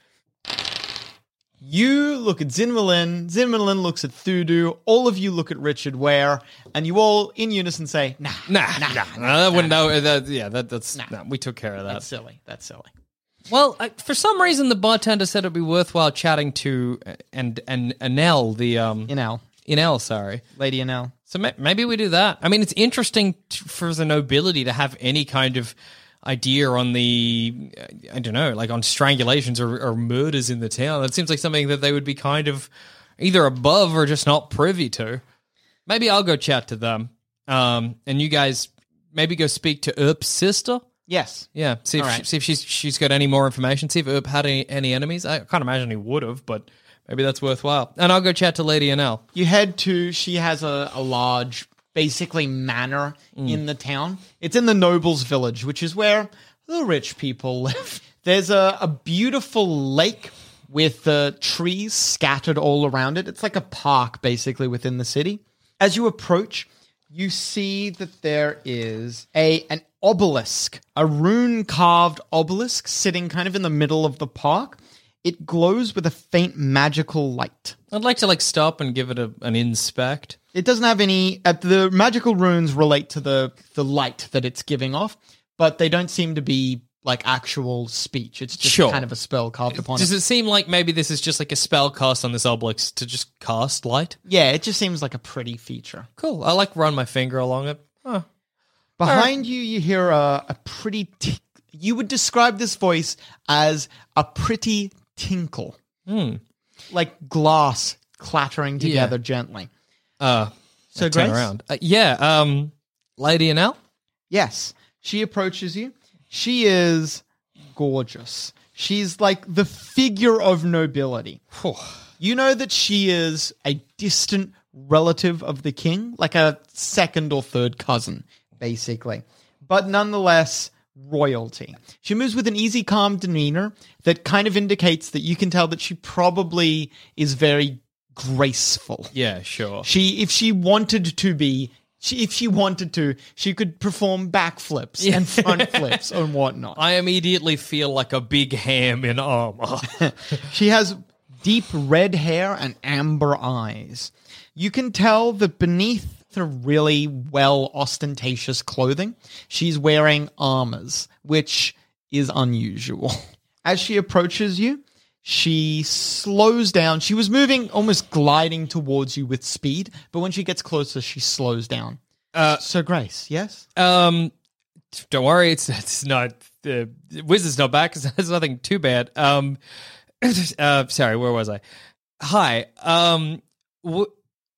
You look at Zinmalin, Zinmalin looks at Thudu, all of you look at Richard Ware, and you all in unison say, nah, Nah, nah, nah, that wouldn't know. That, yeah, that, that's nah. we took care of that. that's silly, that's silly. Well, I, for some reason, the bartender said it'd be worthwhile chatting to uh, and and Anel, the um, Inel, Inel, sorry, Lady Inel. So ma- maybe we do that. I mean, it's interesting t- for the nobility to have any kind of idea on the, uh, I don't know, like on strangulations or, or murders in the town. That seems like something that they would be kind of either above or just not privy to. Maybe I'll go chat to them. Um, and you guys maybe go speak to Earp's sister. Yes. Yeah, see if, All she, right. see if she's she's got any more information. See if Earp had any, any enemies. I can't imagine he would have, but maybe that's worthwhile. And I'll go chat to Lady Anel. You head to, she has a, a large, basically manor in the town. It's in the nobles' village, which is where the rich people live. There's a, a beautiful lake with uh, trees scattered all around it. It's like a park, basically, within the city. As you approach, you see that there is a an obelisk, a rune-carved obelisk sitting kind of in the middle of the park. It glows with a faint magical light. I'd like to like stop and give it a, an inspect. It doesn't have any... Uh, the magical runes relate to the, the light that it's giving off, but they don't seem to be like actual speech. It's just Sure. kind of a spell carved upon Does it. it seem like maybe this is just like a spell cast on this obelisk to just cast light? Yeah, it just seems like a pretty feature. Cool. I like run my finger along it. Huh. Behind you, you hear a, a pretty... T- you would describe this voice as a pretty tinkle. Hmm. Like glass clattering together gently. Uh, So, I turn Grace? around. Uh, yeah. Um, Lady Anel. Yes. She approaches you. She is gorgeous. She's like the figure of nobility. You know that she is a distant relative of the king, like a second or third cousin, basically. But nonetheless, royalty. She moves with an easy, calm demeanor that kind of indicates that you can tell that she probably is very graceful. Yeah, sure. She, if she wanted to be, she, if she wanted to, she could perform backflips and front flips and whatnot. I immediately feel like a big ham in armor. She has deep red hair and amber eyes. You can tell that beneath her really well ostentatious clothing, she's wearing armors, which is unusual. As she approaches you, she slows down. She was moving, almost gliding towards you with speed, but when she gets closer, she slows down. Uh, so Grace, yes? Um, don't worry, it's it's not the uh, Wizard's not back. It's nothing too bad. Um, uh, sorry, where was I? Hi. Um, w-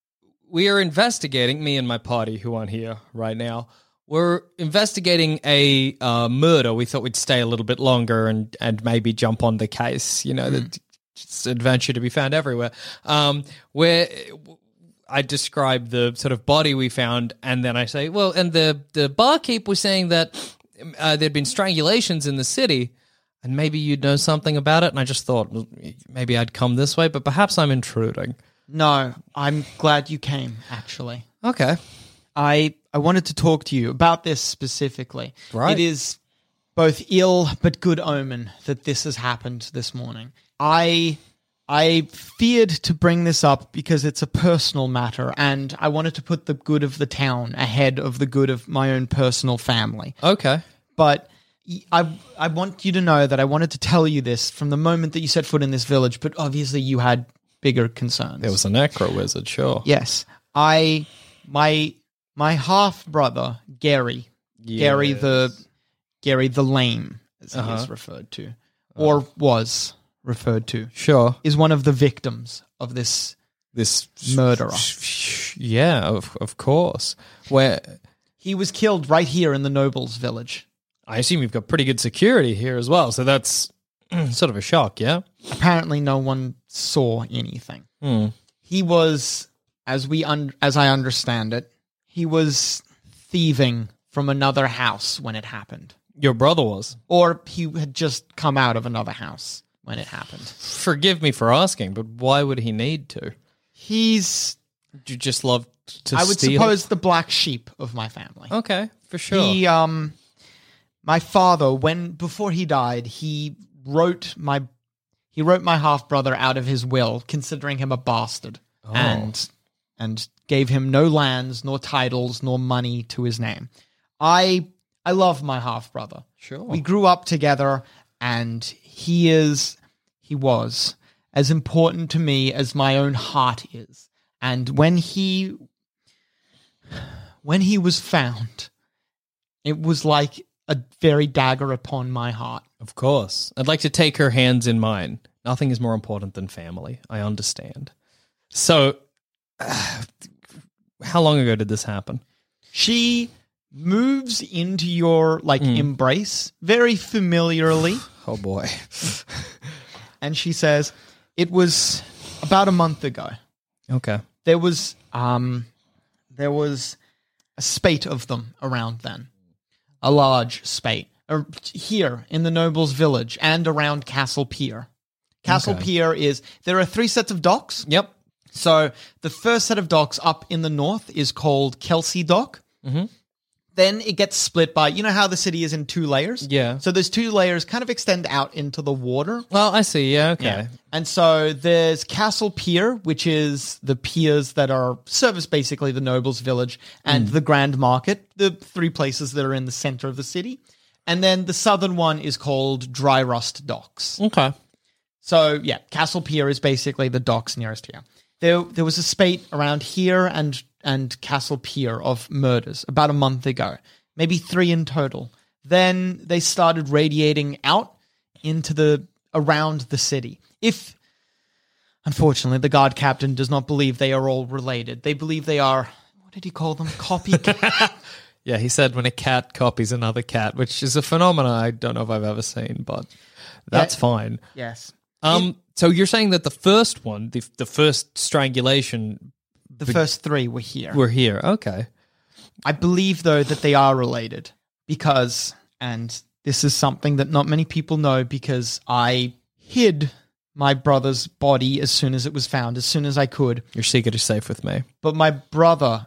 we are investigating, me and my party who aren't here right now, we're investigating a uh, murder. We thought we'd stay a little bit longer and, and maybe jump on the case. You know, mm. the, it's adventure to be found everywhere. Um, where I describe the sort of body we found, and then I say, well, and the, the barkeep was saying that uh, there'd been strangulations in the city, and maybe you'd know something about it. And I just thought, well, maybe I'd come this way, but perhaps I'm intruding. No, I'm glad you came, actually. Okay. I I wanted to talk to you about this specifically. Right. It is both ill but good omen that this has happened this morning. I I feared to bring this up because it's a personal matter, and I wanted to put the good of the town ahead of the good of my own personal family. Okay. But I I want you to know that I wanted to tell you this from the moment that you set foot in this village, but obviously you had bigger concerns. There was a necro wizard, sure. Yes. I my my half brother, Gary, yes. Gary the Gary the Lame, as uh-huh. he is referred to, or uh-huh. was referred to, sure, is one of the victims of this this murderer. Yeah, of of course. Where he was killed right here in the nobles' village. I assume you've got pretty good security here as well, so that's sort of a shock, yeah? Apparently no one saw anything. Hmm. He was, as we un- as I understand it, he was thieving from another house when it happened. Your brother was? Or he had just come out of another house when it happened. Forgive me for asking, but why would he need to? He's... You just love to I would steal? suppose the black sheep of my family. Okay, for sure. He, um... My father, when before he died, he wrote my he wrote my half brother out of his will, considering him a bastard, oh. and and gave him no lands, nor titles, nor money to his name. I I love my half brother. Sure, we grew up together, and he is he was as important to me as my own heart is. And when he when he was found, it was like a very dagger upon my heart. Of course. I'd like to take her hands in mine. Nothing is more important than family. I understand. So, uh, how long ago did this happen? She moves into your, like, mm. embrace very familiarly. Oh, boy. And she says, it was about a month ago. Okay. There was, um, there was a spate of them around then. A large spate uh, here in the nobles' village and around Castle Pier. Castle okay. Pier is, there are three sets of docks. Yep. So the first set of docks up in the north is called Kelsey Dock. Mm-hmm. Then it gets split by, you know how the city is in two layers? Yeah. So those two layers kind of extend out into the water. Well, I see. Yeah, okay. Yeah. And so there's Castle Pier, which is the piers that are service basically the nobles' village, and mm. the Grand Market, the three places that are in the center of the city. And then the southern one is called Dry Rust Docks. Okay. So, yeah, Castle Pier is basically the docks nearest here. There, there was a spate around here and and Castle Pier of murders about a month ago, maybe three in total. Then they started radiating out into the around the city. If, unfortunately, the guard captain does not believe they are all related. They believe they are, what did he call them? Copycat. Yeah, he said when a cat copies another cat, which is a phenomenon I don't know if I've ever seen, but that's yeah. fine. Yes. Um. In- so you're saying that the first one, the the first strangulation... The be- first three were here. Were here, okay. I believe, though, that they are related because, and this is something that not many people know because I hid my brother's body as soon as it was found, as soon as I could. Your secret is safe with me. But my brother,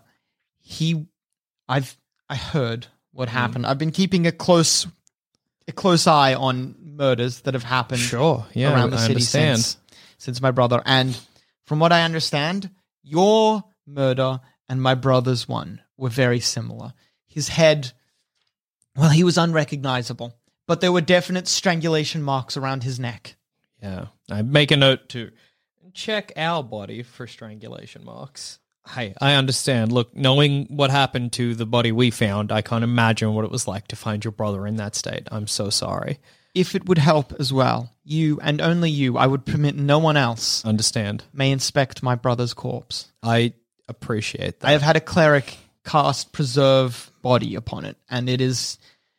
he, I've, I heard what happened. Mm. I've been keeping a close, a close eye on murders that have happened sure, yeah, around the I city understand. since, since my brother. And from what I understand, your murder and my brother's one were very similar. His head, well, he was unrecognizable, but there were definite strangulation marks around his neck. Yeah. I make a note to check our body for strangulation marks. Hey, I understand. Look, knowing what happened to the body we found, I can't imagine what it was like to find your brother in that state. I'm so sorry. If it would help as well, you and only you, I would permit no one else understand may inspect my brother's corpse. I appreciate that. I have had a cleric cast Preserve Body upon it, and it is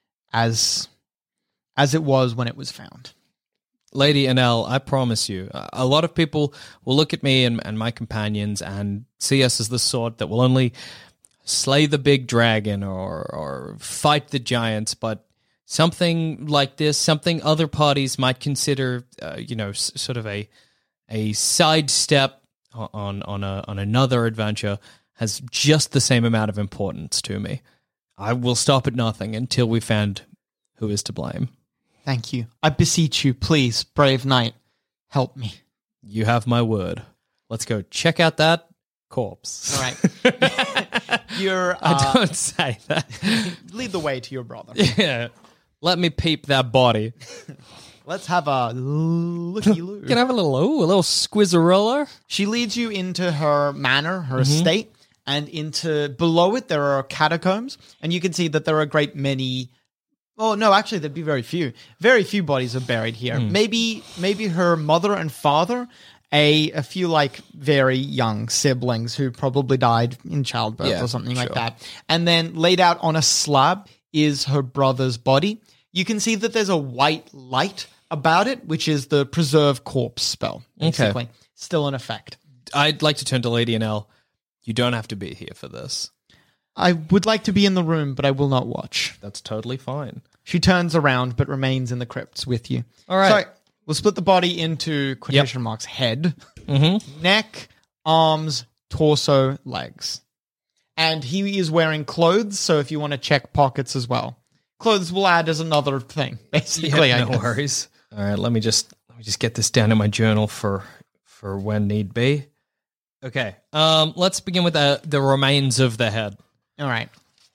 as as it was when it was found. Lady Annelle, I promise you, a lot of people will look at me and, and my companions and see us as the sort that will only slay the big dragon or or fight the giants, but something like this, something other parties might consider, uh, you know, s- sort of a a sidestep on on a on another adventure, has just the same amount of importance to me. I will stop at nothing until we find who is to blame. Thank you. I beseech you, please, brave knight, help me. You have my word. Let's go check out that corpse. All right. You're. Uh, I don't say that. Lead the way to your brother. Yeah. Let me peep that body. Let's have a looky-loo. Can I have a little, ooh, a little squizzarella? She leads you into her manor, her Mm-hmm. estate, and into below it there are catacombs, and you can see that there are a great many. Oh no, actually, there'd be very few. Very few bodies are buried here. Mm. Maybe, maybe her mother and father, a a few like very young siblings who probably died in childbirth Yeah, or something like sure. that. And then laid out on a slab is her brother's body. You can see that there's a white light about it, which is the preserve corpse spell. Basically, Okay. still in effect. I'd like to turn to Lady Annelle. You don't have to be here for this. I would like to be in the room, but I will not watch. That's totally fine. She turns around, but remains in the crypts with you. All right. So we'll split the body into quotation marks: head, Mm-hmm. neck, arms, torso, legs. And he is wearing clothes, so if you want to check pockets as well, clothes will add as another thing. Basically, Yeah, I no guess. worries. All right, let me just let me just get this down in my journal for for when need be. Okay. Um, let's begin with the the remains of the head. All right.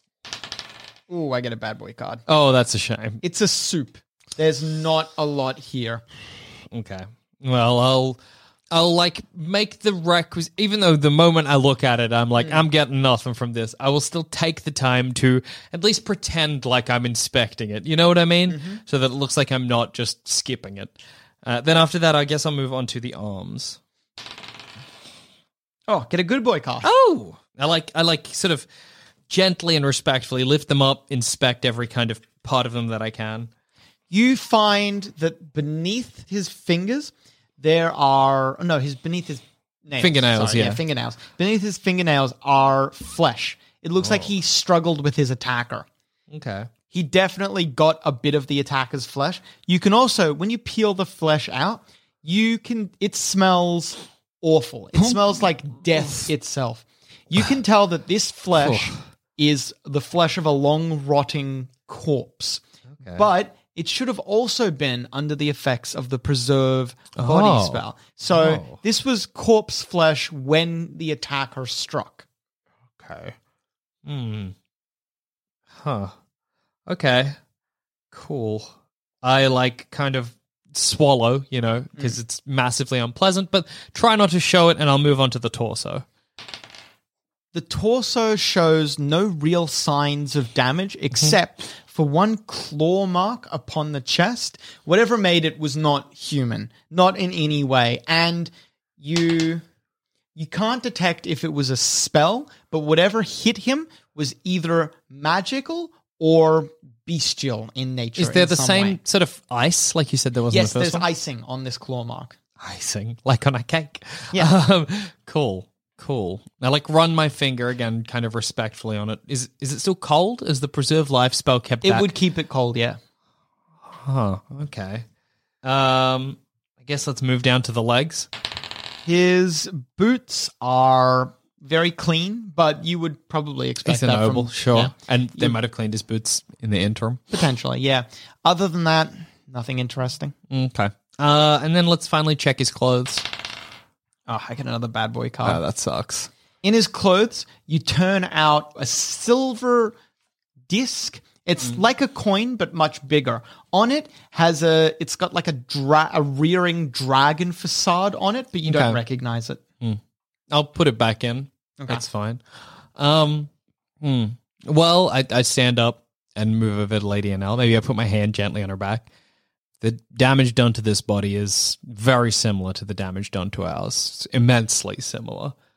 Ooh, I get a bad boy card. Oh, that's a shame. It's a soup. There's not a lot here. Okay. Well, I'll I'll like make the requisite. Even though the moment I look at it, I'm like, I'm getting nothing from this. I will still take the time to at least pretend like I'm inspecting it. You know what I mean? So that it looks like I'm not just skipping it. Uh, then after that, I guess I'll move on to the arms. Oh, get a good boy card. Oh, I like I like sort of gently and respectfully lift them up, inspect every kind of part of them that I can. You find that beneath his fingers there are oh, no, his beneath his nails, Fingernails, sorry, yeah. fingernails. Beneath his fingernails are flesh. It looks like he struggled with his attacker. Okay. He definitely got a bit of the attacker's flesh. You can also, when you peel the flesh out, you can. It smells awful. It smells like death itself. You can tell that this flesh is the flesh of a long rotting corpse, Okay. but it should have also been under the effects of the preserve Oh. body spell. So Oh. this was corpse flesh when the attacker struck. Okay. Hmm. Huh. Okay. Cool. I like kind of swallow, you know, because it's massively unpleasant, but try not to show it, and I'll move on to the torso. The torso shows no real signs of damage except for one claw mark upon the chest. Whatever made it was not human, not in any way. And you you can't detect if it was a spell, but whatever hit him was either magical or bestial in nature. Is there in the some same way. sort of ice like you said there was Yes, in the first there's one? icing on this claw mark. Icing, like on a cake. Yeah. Um, cool. Cool. I like run my finger again, kind of respectfully on it. Is is it still cold? Is the preserve life spell kept It back? would keep it cold, yeah. Huh. Okay. Um. I guess let's move down to the legs. His boots are very clean, but you would probably expect He's a that noble, from, sure. yeah, And they might have cleaned his boots in the interim. potentially, yeah. Other than that, nothing interesting. Okay. Uh, and then let's finally check his clothes. Oh, I get another bad boy card. Oh, that sucks. In his clothes, you turn out a silver disc. It's like a coin, but much bigger. On it has a. It's got like a dra- a rearing dragon facade on it, but you don't Okay. recognize it. I'll put it back in. Okay. That's fine. Um. Hmm. Well, I, I stand up and move over to Lady Annelle. Maybe I put my hand gently on her back. The damage done to this body is very similar to the damage done to ours. It's immensely similar.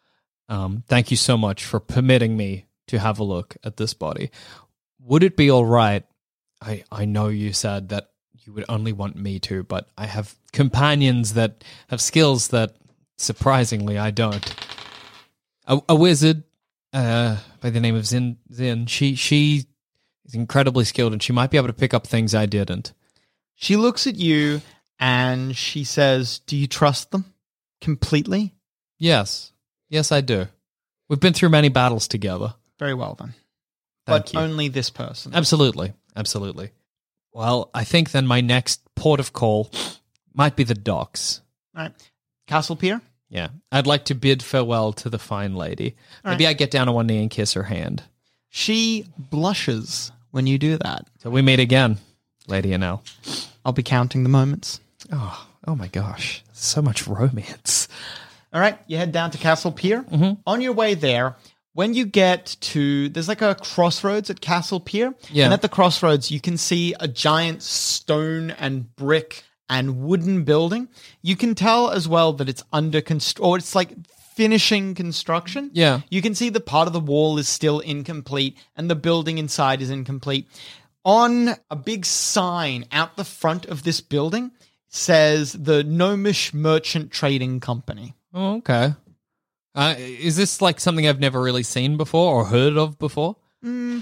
Um, thank you so much for permitting me to have a look at this body. Would it be all right? I, I know you said that you would only want me to, but I have companions that have skills that, surprisingly, I don't. A, a wizard uh, by the name of Zin, Zin she, she is incredibly skilled, and she might be able to pick up things I didn't. She looks at you and she says, do you trust them completely? Yes. Yes, I do. We've been through many battles together. Very well, then. Thank but you. only this person. Absolutely. Absolutely. Well, I think then my next port of call might be the docks. All right. Castle Pier? Yeah. I'd like to bid farewell to the fine lady. All Maybe right. I get down on one knee and kiss her hand. She blushes when you do that. So we meet again, Lady Annelle. I'll be counting the moments. Oh, oh my gosh. So much romance. All right, you head down to Castle Pier. Mm-hmm. On your way there, when you get to, there's like a crossroads at Castle Pier. Yeah. And at the crossroads, you can see a giant stone and brick and wooden building. You can tell as well that it's under const- or it's like finishing construction. Yeah. You can see the part of the wall is still incomplete and the building inside is incomplete. On a big sign out the front of this building says the Gnomish Merchant Trading Company. Oh, okay. Uh, is this like something I've never really seen before or heard of before? Mm.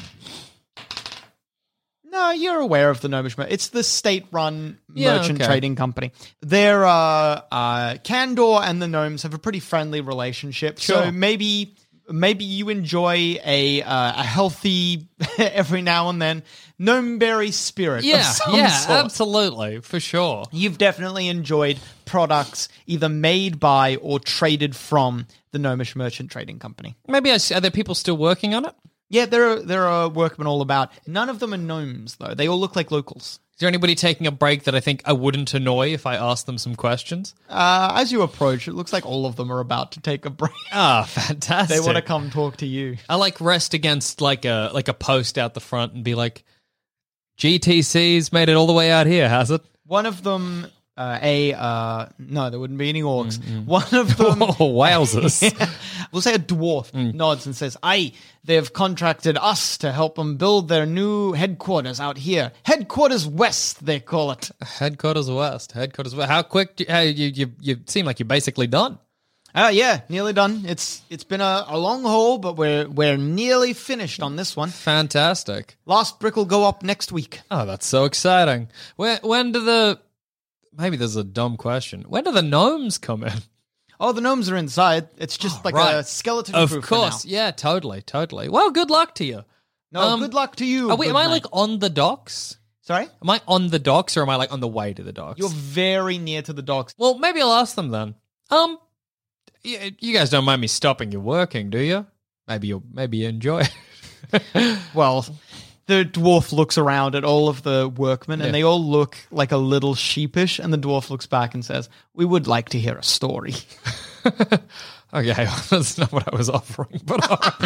No, you're aware of the Gnomish Merchant. It's the state-run Yeah, merchant okay. trading company. They're, uh, uh, Kandor and the gnomes have a pretty friendly relationship. Sure. So maybe maybe you enjoy a uh, a healthy, every now and then, gnomeberry spirit of Yeah, some yeah, sort. absolutely, for sure. You've definitely enjoyed products either made by or traded from the Gnomish Merchant Trading Company. Maybe I s are there people still working on it? Yeah, there are, there are workmen all about. None of them are gnomes, though. They all look like locals. Is there anybody taking a break that I think I wouldn't annoy if I asked them some questions? Uh, as you approach, it looks like all of them are about to take a break. Ah, fantastic. They want to come talk to you. I like rest against like a like a post out the front and be like, G T C's made it all the way out here, has it? One of them, uh, a, uh, no, there wouldn't be any orcs. One of them, Oh, wowzers. we'll say a dwarf, nods and says, aye, they've contracted us to help them build their new headquarters out here. Headquarters West, they call it. Headquarters West. Headquarters West. How quick? Do, how, you, you you seem like you're basically done. Uh, yeah, nearly done. It's It's been a, a long haul, but we're, we're nearly finished on this one. Fantastic. Last brick will go up next week. Oh, that's so exciting. When when do the maybe there's a dumb question. When do the gnomes come in? Oh, the gnomes are inside. It's just like a right. skeleton Of crew for course. now. Yeah, totally, totally. Well, good luck to you. No, Um, good luck to you. Are we, good am I mate. like on the docks? Sorry? Am I on the docks or am I like on the way to the docks? You're very near to the docks. Well, maybe I'll ask them then. Um, y- you guys don't mind me stopping you working, do you? Maybe you'll maybe you enjoy it. Well, the dwarf looks around at all of the workmen, Yeah. and they all look like a little sheepish, and the dwarf looks back and says, we would like to hear a story. Okay, that's not what I was offering, but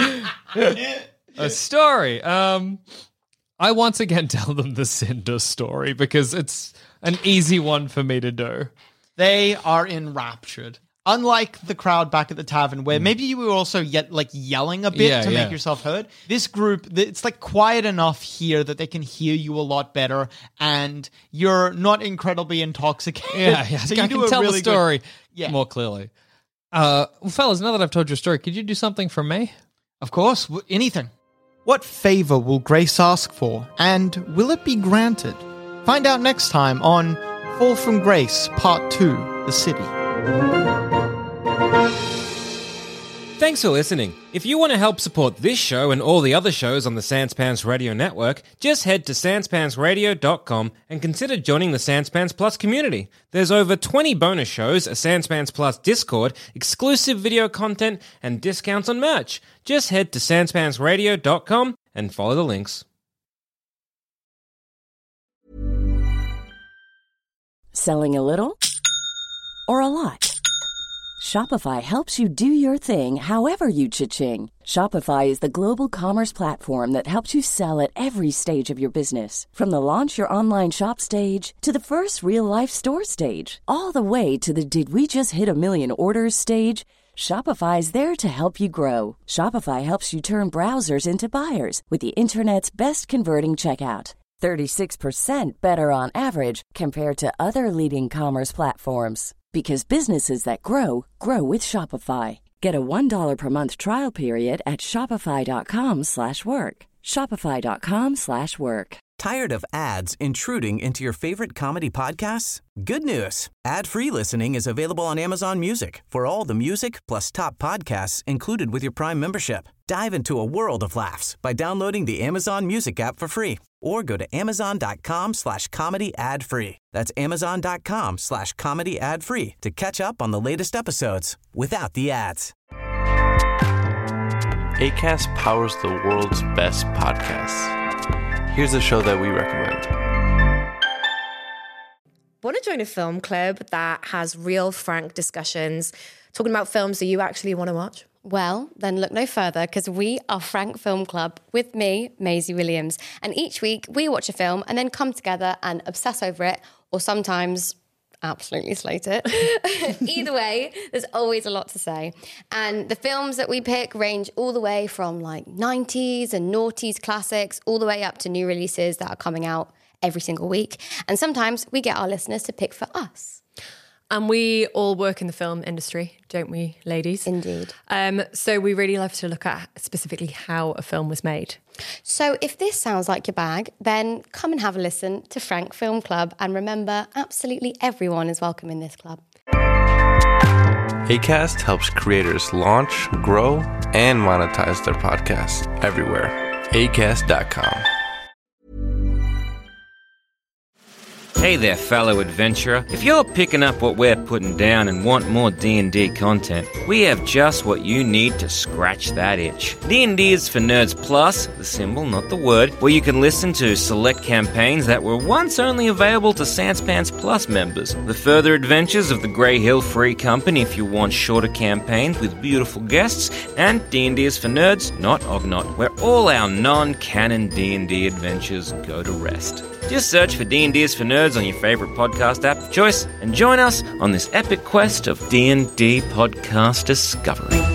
a story. Um, I once again tell them the Cinder story because it's an easy one for me to do. They are enraptured. Unlike the crowd back at the tavern, where maybe you were also yet like yelling a bit Yeah, to yeah. make yourself heard, this group, th- it's like quiet enough here that they can hear you a lot better, and you're not incredibly intoxicated. Yeah, yeah. so I you can do a tell really the story good- yeah. more clearly. Uh, well, fellas, now that I've told your story, could you do something for me? Of course, w- anything. What favor will Grace ask for, and will it be granted? Find out next time on Fall from Grace, Part two, The City. Thanks for listening. If you want to help support this show and all the other shows on the Sanspants Radio Network, just head to sanspants radio dot com and consider joining the Sanspants Plus community. There's over twenty bonus shows, a Sanspants Plus Discord, exclusive video content, and discounts on merch. Just head to sanspants radio dot com and follow the links. Selling a little or a lot? Shopify helps you do your thing however you cha-ching. Shopify is the global commerce platform that helps you sell at every stage of your business. From the launch your online shop stage to the first real life store stage, all the way to the did we just hit a million orders stage. Shopify is there to help you grow. Shopify helps you turn browsers into buyers with the internet's best converting checkout. thirty-six percent better on average compared to other leading commerce platforms. Because businesses that grow, grow with Shopify. Get a one dollar per month trial period at shopify.com slash work. Shopify.com slash work. Tired of ads intruding into your favorite comedy podcasts? Good news. Ad-free listening is available on Amazon Music for all the music plus top podcasts included with your Prime membership. Dive into a world of laughs by downloading the Amazon Music app for free or go to amazon.com slash comedy ad free. That's amazon.com slash comedy ad free to catch up on the latest episodes without the ads. Acast powers the world's best podcasts. Here's a show that we recommend. Want to join a film club that has real, frank discussions, talking about films that you actually want to watch? Well, then look no further, because we are Frank Film Club with me, Maisie Williams. And each week we watch a film and then come together and obsess over it, or sometimes absolutely slate it. Either way, there's always a lot to say. And the films that we pick range all the way from like nineties and noughties classics, all the way up to new releases that are coming out every single week. And sometimes we get our listeners to pick for us. And we all work in the film industry, don't we, ladies? Indeed. Um, so we really love to look at specifically how a film was made. So if this sounds like your bag, then come and have a listen to Frank Film Club. And remember, absolutely everyone is welcome in this club. Acast helps creators launch, grow, and monetize their podcasts everywhere. acast dot com. Hey there, fellow adventurer. If you're picking up what we're putting down and want more D and D content, we have just what you need to scratch that itch. D and D is for Nerds Plus, the symbol, not the word, where you can listen to select campaigns that were once only available to Sanspants Plus members. The further adventures of the Grey Hill Free Company if you want shorter campaigns with beautiful guests, and D and D is for Nerds, not Ognot, where all our non-canon D and D adventures go to rest. Just search for D and D is for Nerds on your favorite podcast app of choice and join us on this epic quest of D and D podcast discovery.